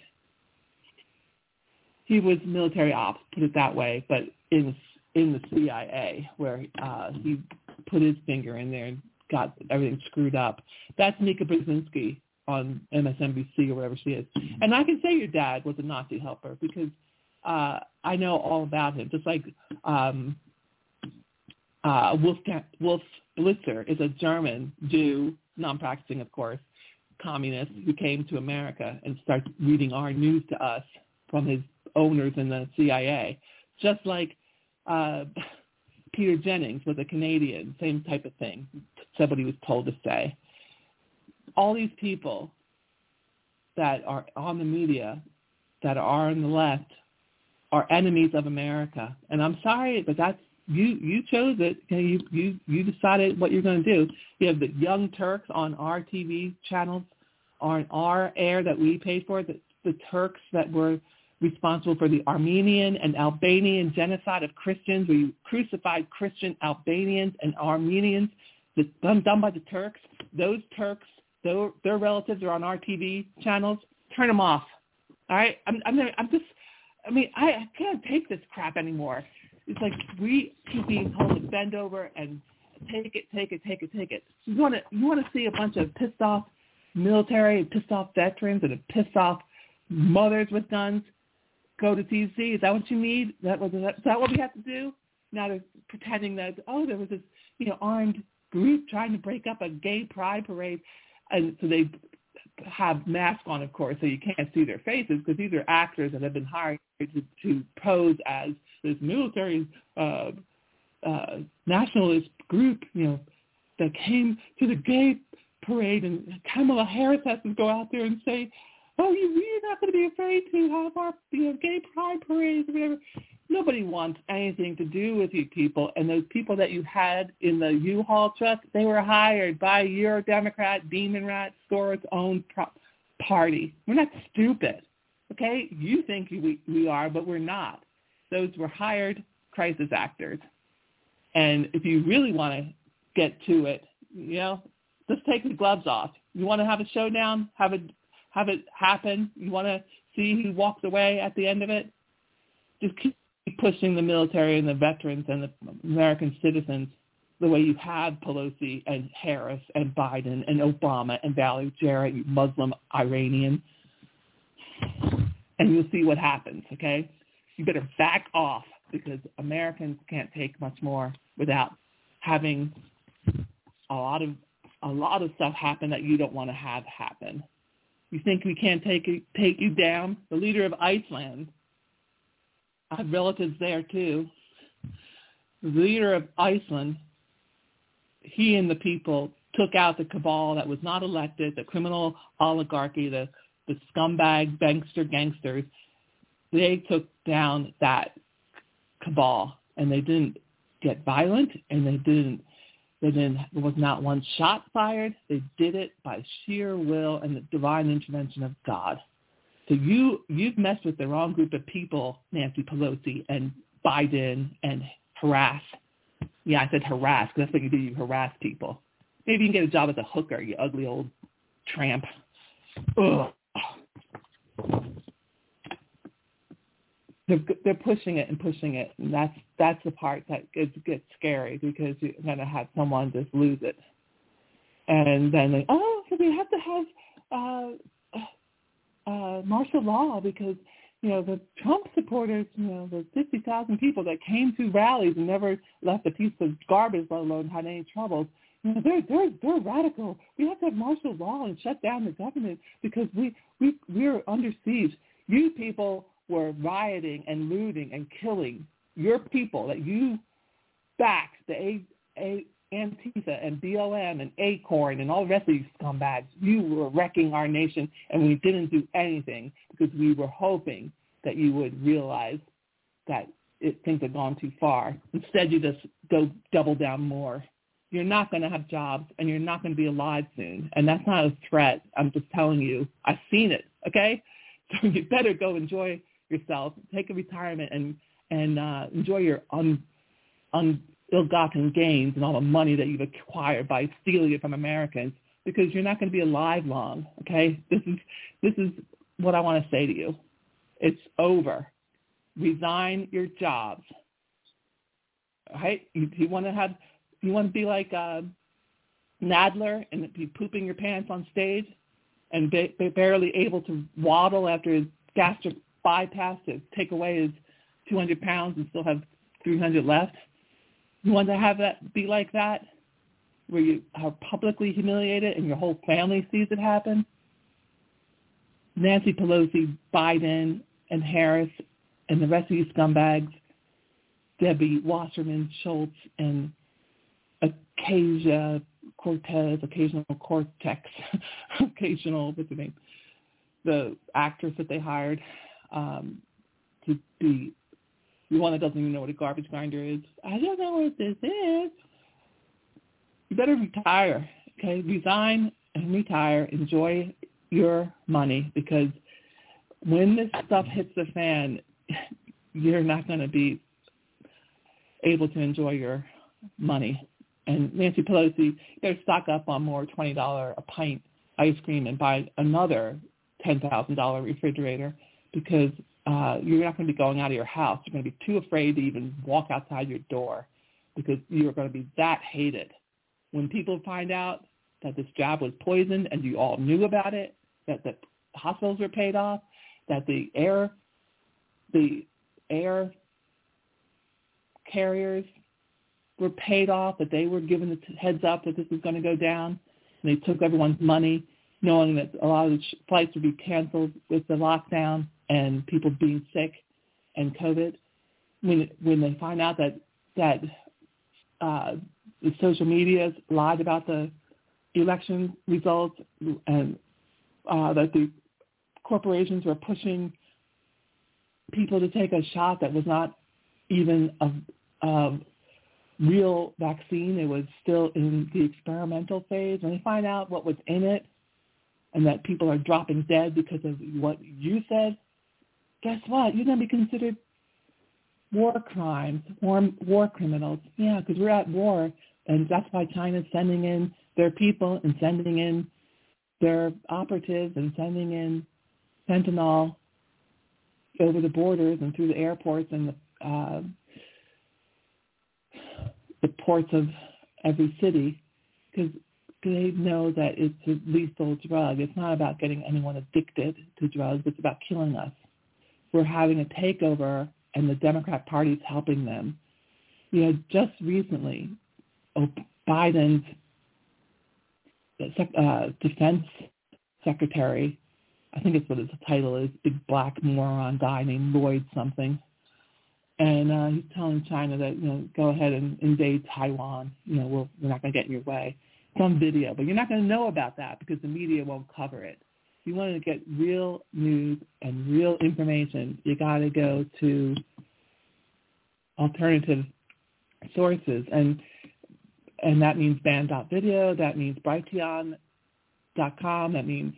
he was military ops, put it that way, but in in the C I A, where uh, he put his finger in there and got everything screwed up. That's Mika Brzezinski on M S N B C or whatever she is. And I can say your dad was a Nazi helper because uh, I know all about him, just like um, uh, Wolf, Wolf Blitzer is a German Jew, non-practicing, of course, communist who came to America and started reading our news to us from his owners in the C I A. Just like uh, Peter Jennings was a Canadian, same type of thing, said what he was told to say. All these people that are on the media, that are on the left, are enemies of America. And I'm sorry, but that's, you, you chose it. Okay? You, you, you decided what you're going to do. You have the Young Turks on our T V channels, on our air that we paid for, the, the Turks that were responsible for the Armenian and Albanian genocide of Christians, where you crucified Christian Albanians and Armenians, that's done, done by the Turks. Those Turks, their, their relatives are on our T V channels. Turn them off. All right? I'm, I'm, I'm just, I mean, I, I can't take this crap anymore. It's like we keep being told to bend over and take it, take it, take it, take it. You want to, you want to see a bunch of pissed off military, pissed off veterans, and pissed off mothers with guns go to T C? Is that what you need? Is that, what, is that what we have to do? Now they're pretending that, oh, there was this, you know, armed group trying to break up a gay pride parade. And so they have masks on, of course, so you can't see their faces, because these are actors that have been hired to, to pose as this military uh, uh, nationalist group, you know, that came to the gay parade. And Kamala Harris has to go out there and say, oh, you, we're not going to be afraid to have our, you know, gay pride parades or whatever. Nobody wants anything to do with you people. And those people that you had in the U-Haul truck, they were hired by your Democrat, Demon Rat, Soros-owned pro- party. We're not stupid, okay? You think we, we are, but we're not. Those were hired crisis actors. And if you really want to get to it, you know, just take the gloves off. You want to have a showdown, have it, have it happen. You want to see who walks away at the end of it? Just keep pushing the military and the veterans and the American citizens the way you have Pelosi and Harris and Biden and Obama and Valerie Jarrett, you Muslim Iranian. And you'll see what happens, okay? You better back off, because Americans can't take much more without having a lot of a lot of stuff happen that you don't want to have happen. You think we can't take take you down? The leader of Iceland, I have relatives there too. The leader of Iceland, he and the people took out the cabal that was not elected, the criminal oligarchy, the, the scumbag bankster gangsters. They took down that cabal, and they didn't get violent, and they didn't, they didn't, there was not one shot fired. They did it by sheer will and the divine intervention of God. So you, you've messed with the wrong group of people, Nancy Pelosi and Biden, and harass. Yeah, I said harass, because that's what you do. You harass people. Maybe you can get a job as a hooker, you ugly old tramp. Ugh. They're, they're pushing it and pushing it, and that's that's the part that gets, gets scary, because you're going to have someone just lose it. And then they, oh, so we have to have uh, uh, martial law because, you know, the Trump supporters, you know, the fifty thousand people that came to rallies and never left a piece of garbage, let alone had any troubles, you know, they're, they're, they're radical. We have to have martial law and shut down the government because we, we, we're under siege. You people were rioting and looting and killing your people that you backed, the A, A, Antifa and B L M and Acorn and all the rest of these scumbags. You were wrecking our nation, and we didn't do anything because we were hoping that you would realize that it, things had gone too far. Instead, you just go double down more. You're not going to have jobs, and you're not going to be alive soon, and that's not a threat. I'm just telling you. I've seen it, okay? So you better go enjoy yourself, take a retirement, and and uh, enjoy your un, un ill-gotten gains and all the money that you've acquired by stealing it from Americans, because you're not going to be alive long. Okay, this is this is what I want to say to you. It's over. Resign your jobs. All right, you, you want to have you want to be like uh, Nadler and be pooping your pants on stage and ba- barely able to waddle after his gastric bypass to take away his two hundred pounds and still have three hundred left. You want to have that be like that, where you are publicly humiliated and your whole family sees it happen? Nancy Pelosi, Biden, and Harris, and the rest of you scumbags, Debbie Wasserman Schultz and Acacia Cortez, occasional Cortex, occasional, what's the name, the actress that they hired um, to be the one that doesn't even know what a garbage grinder is. I don't know what this is. You better retire, okay? Resign and retire. Enjoy your money, because when this stuff hits the fan, you're not going to be able to enjoy your money. And Nancy Pelosi, you better stock up on more twenty dollars a pint ice cream and buy another ten thousand dollars refrigerator, because uh, you're not going to be going out of your house. You're going to be too afraid to even walk outside your door, because you're going to be that hated. When people find out that this jab was poisoned and you all knew about it, that the hospitals were paid off, that the air, the air carriers were paid off, that they were given the heads up that this was going to go down, and they took everyone's money, knowing that a lot of the flights would be canceled with the lockdown and people being sick and COVID. When when they find out that that uh, the social media lied about the election results, and uh, that the corporations were pushing people to take a shot that was not even a, a real vaccine, it was still in the experimental phase. When they find out what was in it, and that people are dropping dead because of what you said, guess what? You're going to be considered war crimes, war, war criminals. Yeah, because we're at war, and that's why China's sending in their people and sending in their operatives and sending in fentanyl over the borders and through the airports and the, uh, the ports of every city, because they know that it's a lethal drug. It's not about getting anyone addicted to drugs. It's about killing us. We're having a takeover, and the Democrat Party is helping them. You know, just recently, Biden's uh, defense secretary, I think it's what his title is, big black moron guy named Lloyd something, and uh, he's telling China that, you know, go ahead and invade Taiwan. You know, we'll, we're not going to get in your way. It's on video, but you're not going to know about that because the media won't cover it. If you want to get real news and real information, you got to go to alternative sources, and and that means band dot video, that means brighteon dot com, that means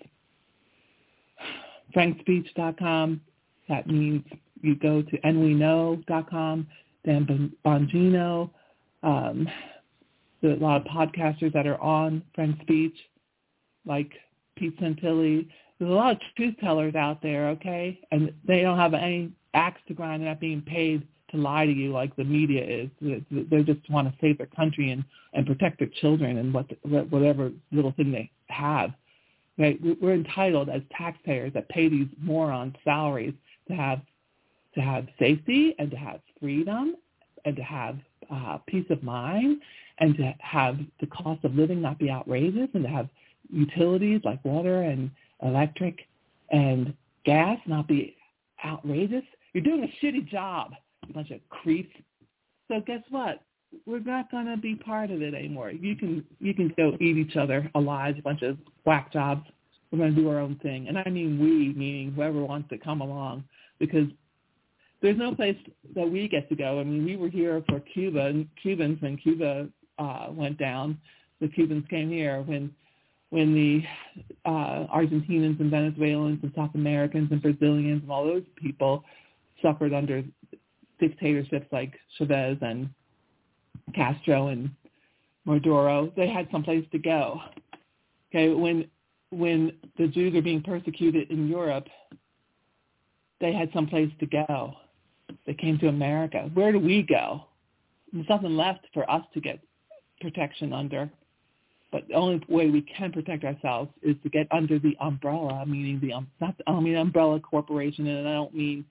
frank speech dot com, that means you go to n we know dot com, Dan Bongino. Um, there's a lot of podcasters that are on Frank Speech, like Pete Santilli. There's a lot of truth tellers out there, okay? And they don't have any axe to grind. They're not being paid to lie to you like the media is. They just want to save their country and, and protect their children and what whatever little thing they have. Right? We're entitled as taxpayers that pay these morons salaries to have to have safety and to have freedom and to have uh, peace of mind and to have the cost of living not be outrageous and to have utilities like water and electric and gas not be outrageous. You're doing a shitty job, you bunch of creeps. So guess what? We're not going to be part of it anymore. You can you can go eat each other alive, a bunch of whack jobs. We're going to do our own thing. And I mean we, meaning whoever wants to come along, because there's no place that we get to go. I mean, we were here for Cuba, and Cubans, when Cuba uh, went down, the Cubans came here. When when the uh, Argentinians and Venezuelans and South Americans and Brazilians and all those people suffered under dictatorships like Chavez and Castro and Maduro, they had someplace to go. Okay, when when the Jews are being persecuted in Europe, they had someplace to go. They came to America. Where do we go? There's nothing left for us to get protection under. But the only way we can protect ourselves is to get under the umbrella, meaning the um, not I don't mean umbrella corporation, and I don't mean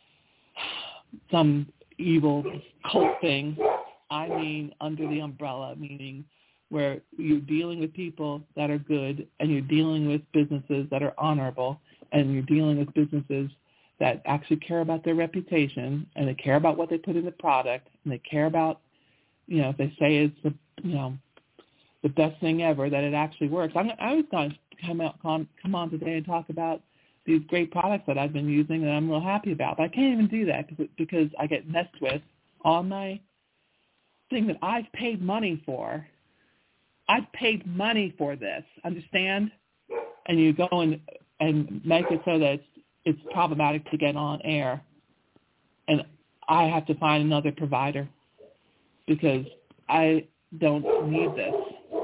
some evil cult thing. I mean under the umbrella, meaning where you're dealing with people that are good, and you're dealing with businesses that are honorable, and you're dealing with businesses that actually care about their reputation, and they care about what they put in the product, and they care about, you know, if they say it's the, you know, the best thing ever, that it actually works. I'm, I was going to come out, come, come on today and talk about these great products that I've been using that I'm real happy about, but I can't even do that because, because I get messed with on my thing that I've paid money for. I've paid money for this, understand? And you go and, and make it so that it's, it's problematic to get on air, and I have to find another provider because I don't need this.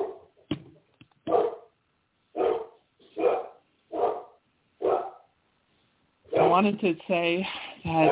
I wanted to say that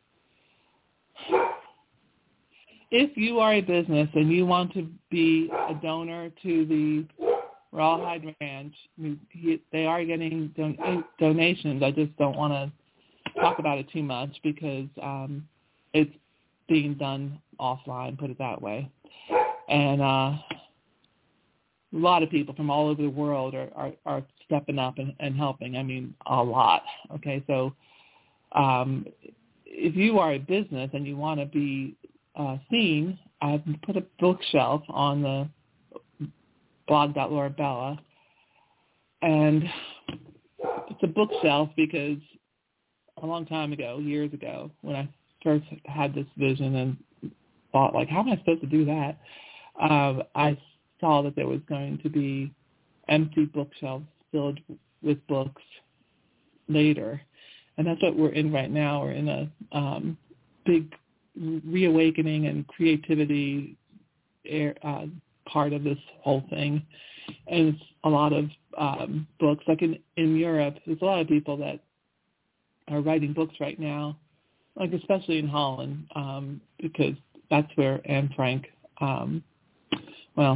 if you are a business and you want to be a donor to the Rawhide Ranch, they are getting don- donations. I just don't want to talk about it too much because um, it's being done offline, put it that way. And uh, a lot of people from all over the world are, are, are stepping up and, and helping. I mean, a lot. Okay, so um, if you are a business and you want to be uh, seen, I've put a bookshelf on the blog dot Laura Bella, and it's a bookshelf because a long time ago, years ago, when I first had this vision and thought, like, how am I supposed to do that? Um, I saw that there was going to be empty bookshelves filled with books later, and that's what we're in right now. We're in a um, big reawakening and creativity air, uh, part of this whole thing, and it's a lot of um, books. Like in, in Europe, there's a lot of people that are writing books right now, like especially in Holland, um, because that's where Anne Frank, um, well,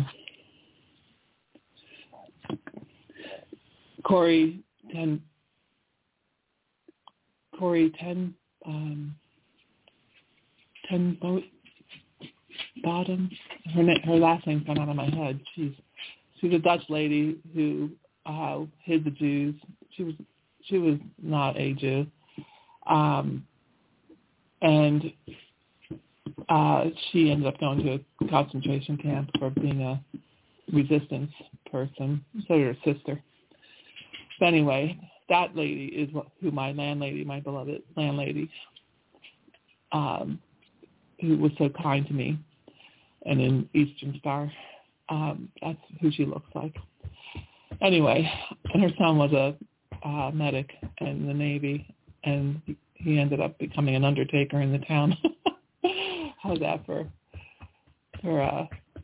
Corey Ten, Corey Ten, um, Ten Boat. Bottom, her na- her last name's gone out of my head. She's she's a Dutch lady who uh, hid the Jews. She was she was not a Jew, um, and uh, she ended up going to a concentration camp for being a resistance person. So did her sister. But anyway, that lady is what, who my landlady, my beloved landlady, um, who was so kind to me. And in Eastern Star, um, that's who she looks like. Anyway, and her son was a uh, medic in the Navy, and he ended up becoming an undertaker in the town. How's that for for uh,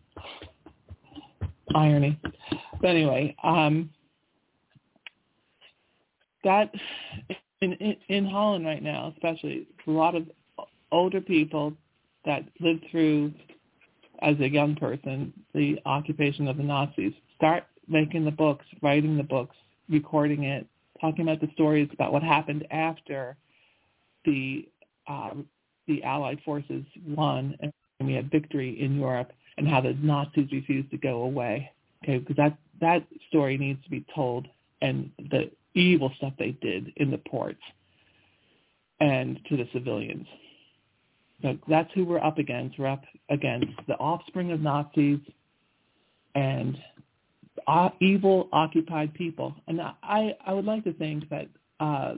irony? But anyway, um, that in, in in Holland right now, especially, a lot of older people that lived through, as a young person, the occupation of the Nazis, start making the books, writing the books, recording it, talking about the stories about what happened after the um, the Allied forces won and we had victory in Europe, and how the Nazis refused to go away. Okay, because that that story needs to be told, and the evil stuff they did in the ports and to the civilians. So that's who we're up against. We're up against the offspring of Nazis and uh, evil occupied people. And I, I would like to think that uh,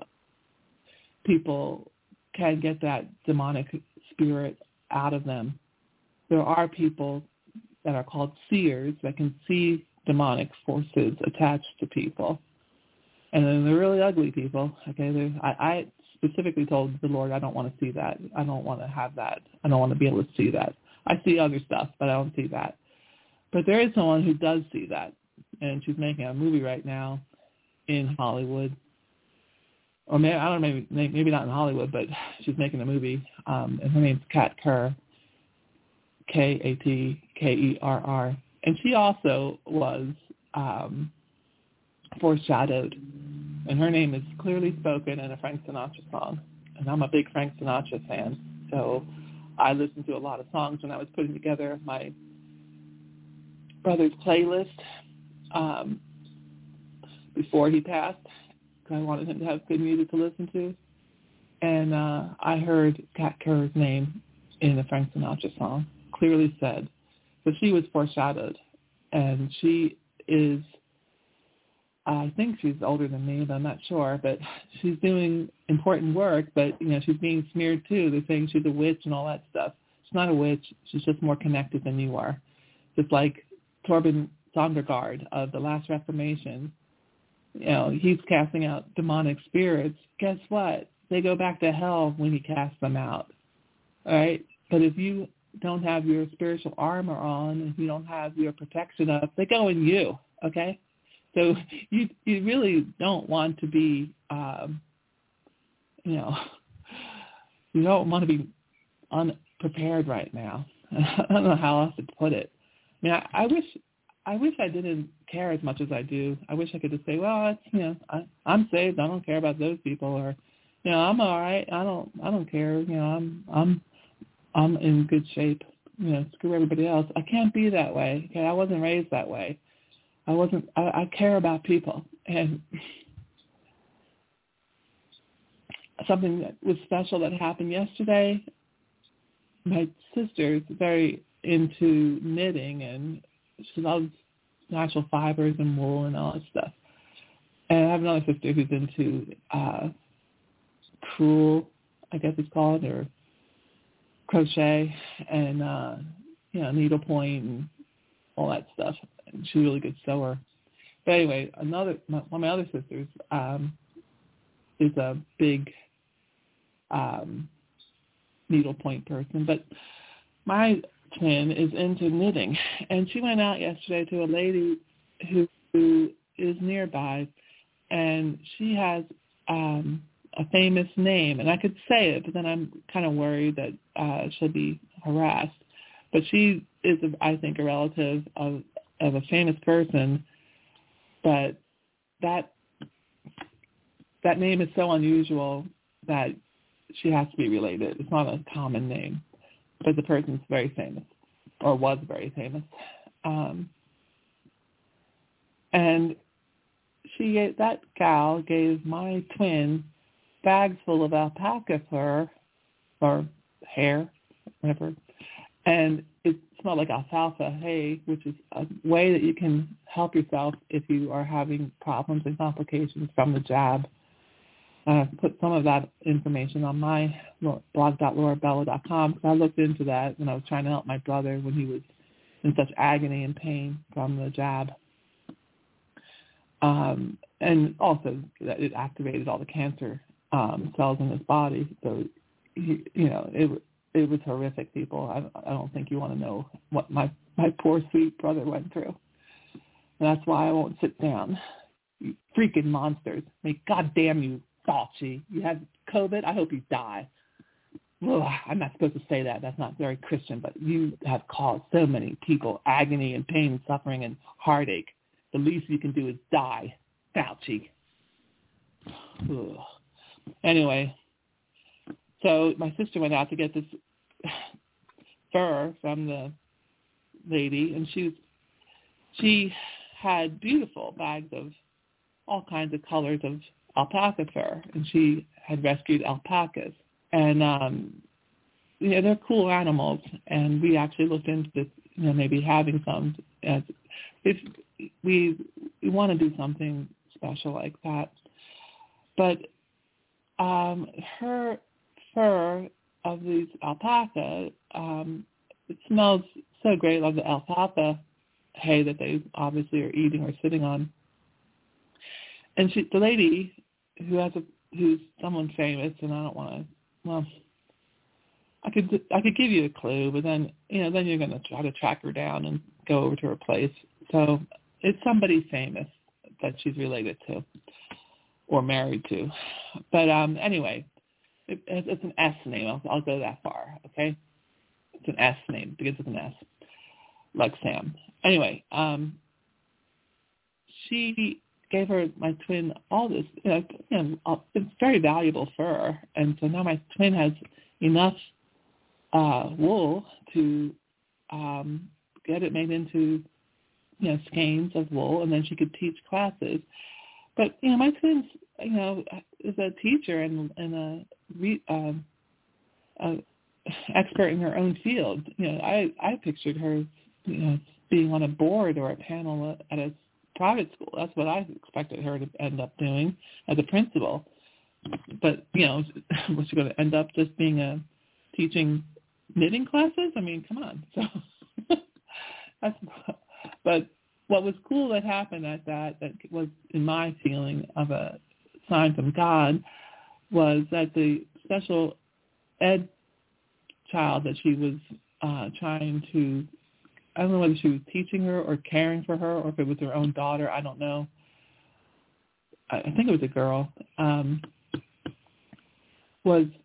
people can get that demonic spirit out of them. There are people that are called seers that can see demonic forces attached to people. And then they're really ugly people. Okay, I, I specifically told the Lord, I don't want to see that. I don't want to have that. I don't want to be able to see that. I see other stuff, but I don't see that. But there is someone who does see that, and she's making a movie right now in Hollywood. Or maybe, I don't know, maybe, maybe not in Hollywood, but she's making a movie, um, and her name's Kat Kerr, K A T K E R R. And she also was um, foreshadowed, and her name is clearly spoken in a Frank Sinatra song. And I'm a big Frank Sinatra fan, so I listened to a lot of songs when I was putting together my brother's playlist um, before he passed, because I wanted him to have good music to listen to. and uh, I heard Kat Kerr's name in the Frank Sinatra song, clearly said. So she was foreshadowed, and she is, I think she's older than me, but I'm not sure, but she's doing important work, but, you know, she's being smeared too. They're saying she's a witch and all that stuff. She's not a witch. She's just more connected than you are. Just like Torben Sondergaard of the Last Reformation, you know, he's casting out demonic spirits. Guess what? They go back to hell when he casts them out, all right? But if you don't have your spiritual armor on, if you don't have your protection up, they go in you, okay? So you you really don't want to be, um, you know, you don't want to be unprepared right now. I don't know how else to put it. I mean, I, I wish I wish I didn't care as much as I do. I wish I could just say, well, it's, you know, I, I'm saved. I don't care about those people, or, you know, I'm all right. I don't I don't care. You know, I'm I'm I'm in good shape. You know, screw everybody else. I can't be that way. Okay, I wasn't raised that way. I wasn't. I, I care about people, and something that was special that happened yesterday. My sister is very into knitting, and she loves natural fibers and wool and all that stuff. And I have another sister who's into uh, crewel, I guess it's called, or crochet, and uh, you know, needlepoint and all that stuff. And she's a really good sewer. But anyway, another my, one of my other sisters um, is a big um, needlepoint person. But my twin is into knitting, and she went out yesterday to a lady who, who is nearby, and she has um, a famous name, and I could say it, but then I'm kind of worried that uh, she'll be harassed. But she is, I think, a relative of of a famous person, but that that name is so unusual that she has to be related. It's not a common name, but the person's very famous, or was very famous. Um, and she gave, that gal gave my twin bags full of alpaca fur, or hair, whatever, and it smelled like alfalfa hay, which is a way that you can help yourself if you are having problems and complications from the jab. I uh, put some of that information on my blog dot laura bello dot com, because I looked into that when I was trying to help my brother when he was in such agony and pain from the jab. Um, and also that it activated all the cancer um, cells in his body. So, he, you know, it it was horrific, people. I, I don't think you want to know what my, my poor, sweet brother went through. And that's why I won't sit down. You freaking monsters. I mean, God damn you, Fauci. You have COVID? I hope you die. Ugh, I'm not supposed to say that. That's not very Christian, but you have caused so many people agony and pain and suffering and heartache. The least you can do is die, Fauci. Ugh. Anyway, so my sister went out to get this fur from the lady, and she was, she had beautiful bags of all kinds of colors of alpaca fur, and she had rescued alpacas. And, um, you know, they're cool animals, and we actually looked into this, you know, maybe having some. As if we, we want to do something special like that. But um, her fur of these alpaca, um, it smells so great, like the alfalfa hay that they obviously are eating or sitting on. And she, the lady who has a, who's someone famous, and I don't want to, well, I could I could give you a clue, but then, you know, then you're going to try to track her down and go over to her place. So it's somebody famous that she's related to or married to. But um, anyway, it, it's an S name. I'll, I'll go that far, okay? It's an S name, begins with an S, like Sam. Anyway, um, she gave her, my twin, all this, you know, you know, it's very valuable fur, and so now my twin has enough uh, wool to um, get it made into, you know, skeins of wool, and then she could teach classes. But, you know, my twin's you know, is a teacher and and a, re, um, a expert in her own field. You know, I I pictured her, you know, being on a board or a panel at a private school. That's what I expected her to end up doing as a principal. But, you know, was she going to end up just being a teaching knitting classes? I mean, come on. So, that's, but what was cool that happened at that, that was in my feeling of a sign from God, was that the special ed child that she was uh, trying to, I don't know whether she was teaching her or caring for her or if it was her own daughter, I don't know. I, I think it was a girl, um, was,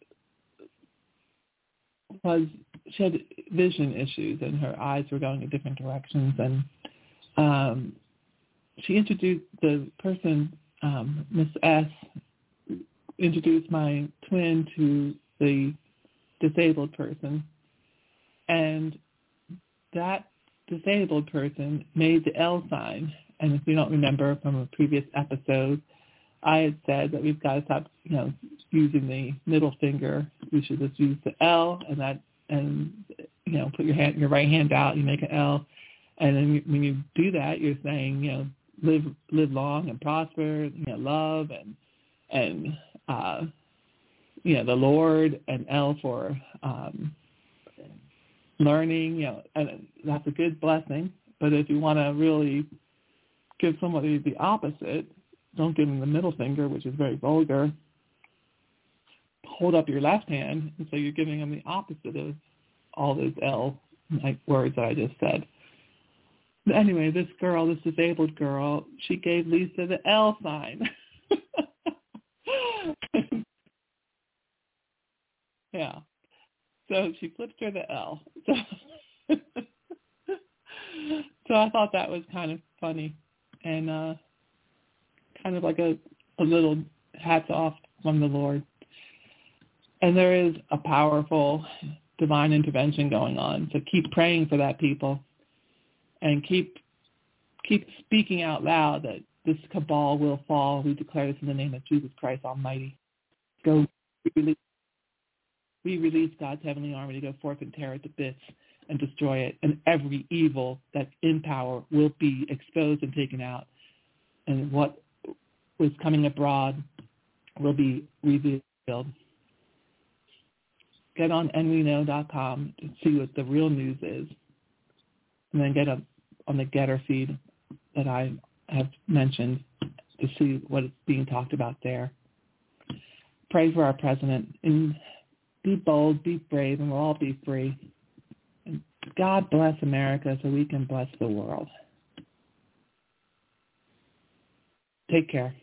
was, she had vision issues and her eyes were going in different directions, and um, she introduced the person, um, Miss S, introduced my twin to the disabled person, and that disabled person made the L sign. And if you don't remember from a previous episode, I had said that we've got to stop, you know, using the middle finger. We should just use the L, and that, and you know, put your hand, your right hand out, you make an L, and then you, when you do that, you're saying, you know, live live long and prosper, you know, love and and uh, you know, the Lord, and L for um, learning, you know, and that's a good blessing. But if you want to really give somebody the opposite, don't give them the middle finger, which is very vulgar. Hold up your left hand, and so you're giving them the opposite of all those L like words that I just said. But anyway, this girl, this disabled girl, she gave Lisa the L sign. Yeah. So she flipped her the L. So, so I thought that was kind of funny and uh, kind of like a, a little hats off from the Lord. And there is a powerful divine intervention going on. So keep praying for that, people, and keep keep speaking out loud that this cabal will fall. We declare this in the name of Jesus Christ Almighty. Go release. We release God's heavenly army to go forth and tear it to bits and destroy it. And every evil that's in power will be exposed and taken out. And what was coming abroad will be revealed. Get on N We Know dot com to see what the real news is. And then get up on the Getter feed that I have mentioned to see what is being talked about there. Pray for our president. And be bold, be brave, and we'll all be free. And God bless America so we can bless the world. Take care.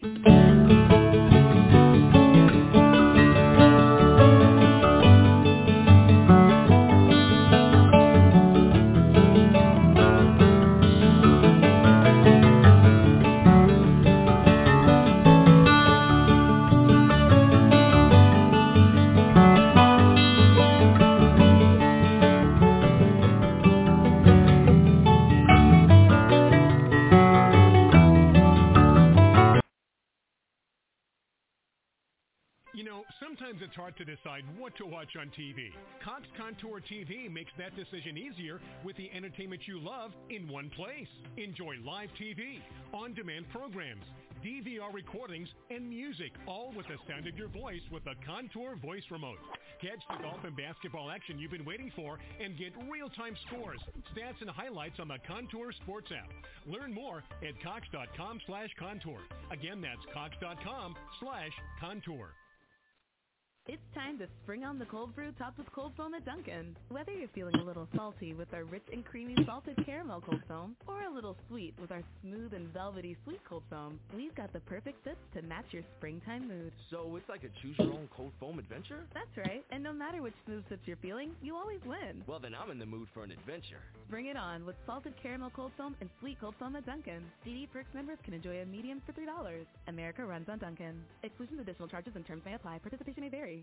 You know, sometimes it's hard to decide what to watch on T V. Cox Contour T V makes that decision easier with the entertainment you love in one place. Enjoy live T V, on-demand programs, D V R recordings, and music, all with the sound of your voice with the Contour voice remote. Catch the golf and basketball action you've been waiting for and get real-time scores, stats, and highlights on the Contour Sports app. Learn more at cox.com slash contour. Again, that's cox.com slash contour. It's time to spring on the cold brew topped with cold foam at Dunkin'. Whether you're feeling a little salty with our rich and creamy salted caramel cold foam or a little sweet with our smooth and velvety sweet cold foam, we've got the perfect sips to match your springtime mood. So it's like a choose-your-own cold foam adventure? That's right, and no matter which smooth sips you're feeling, you always win. Well, then I'm in the mood for an adventure. Bring it on with salted caramel cold foam and sweet cold foam at Dunkin'. D D Perks members can enjoy a medium for three dollars. America runs on Dunkin'. Exclusions, additional charges, and terms may apply. Participation may vary.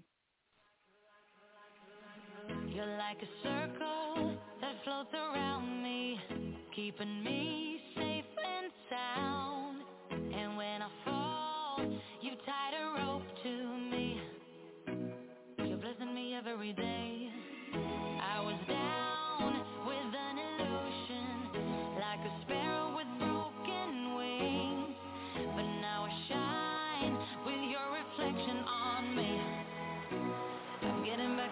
You're like a circle that floats around me, keeping me safe and sound. And when I fall, you tie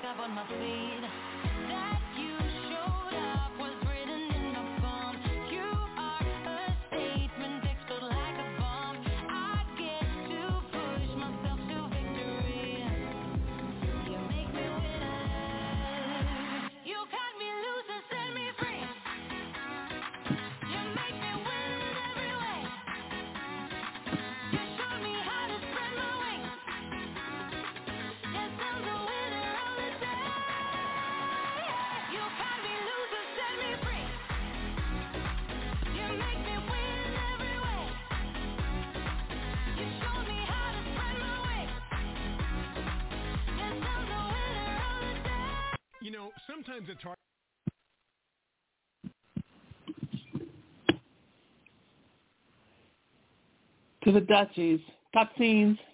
back up on my feet. That you showed up was written in the palm. You are a statement, explode like a bomb. I get to push myself to victory. You make me winner. You cut me loose and set me free. You make me win every way. You showed me how to spread my wings. Yes, I'm the winner of the day. You cut me loose and set me free. You make me win every way. You showed me how to spread my wings. Yes, I'm the winner of the day. You know, sometimes it's hard. To the Dutchies. Top scenes.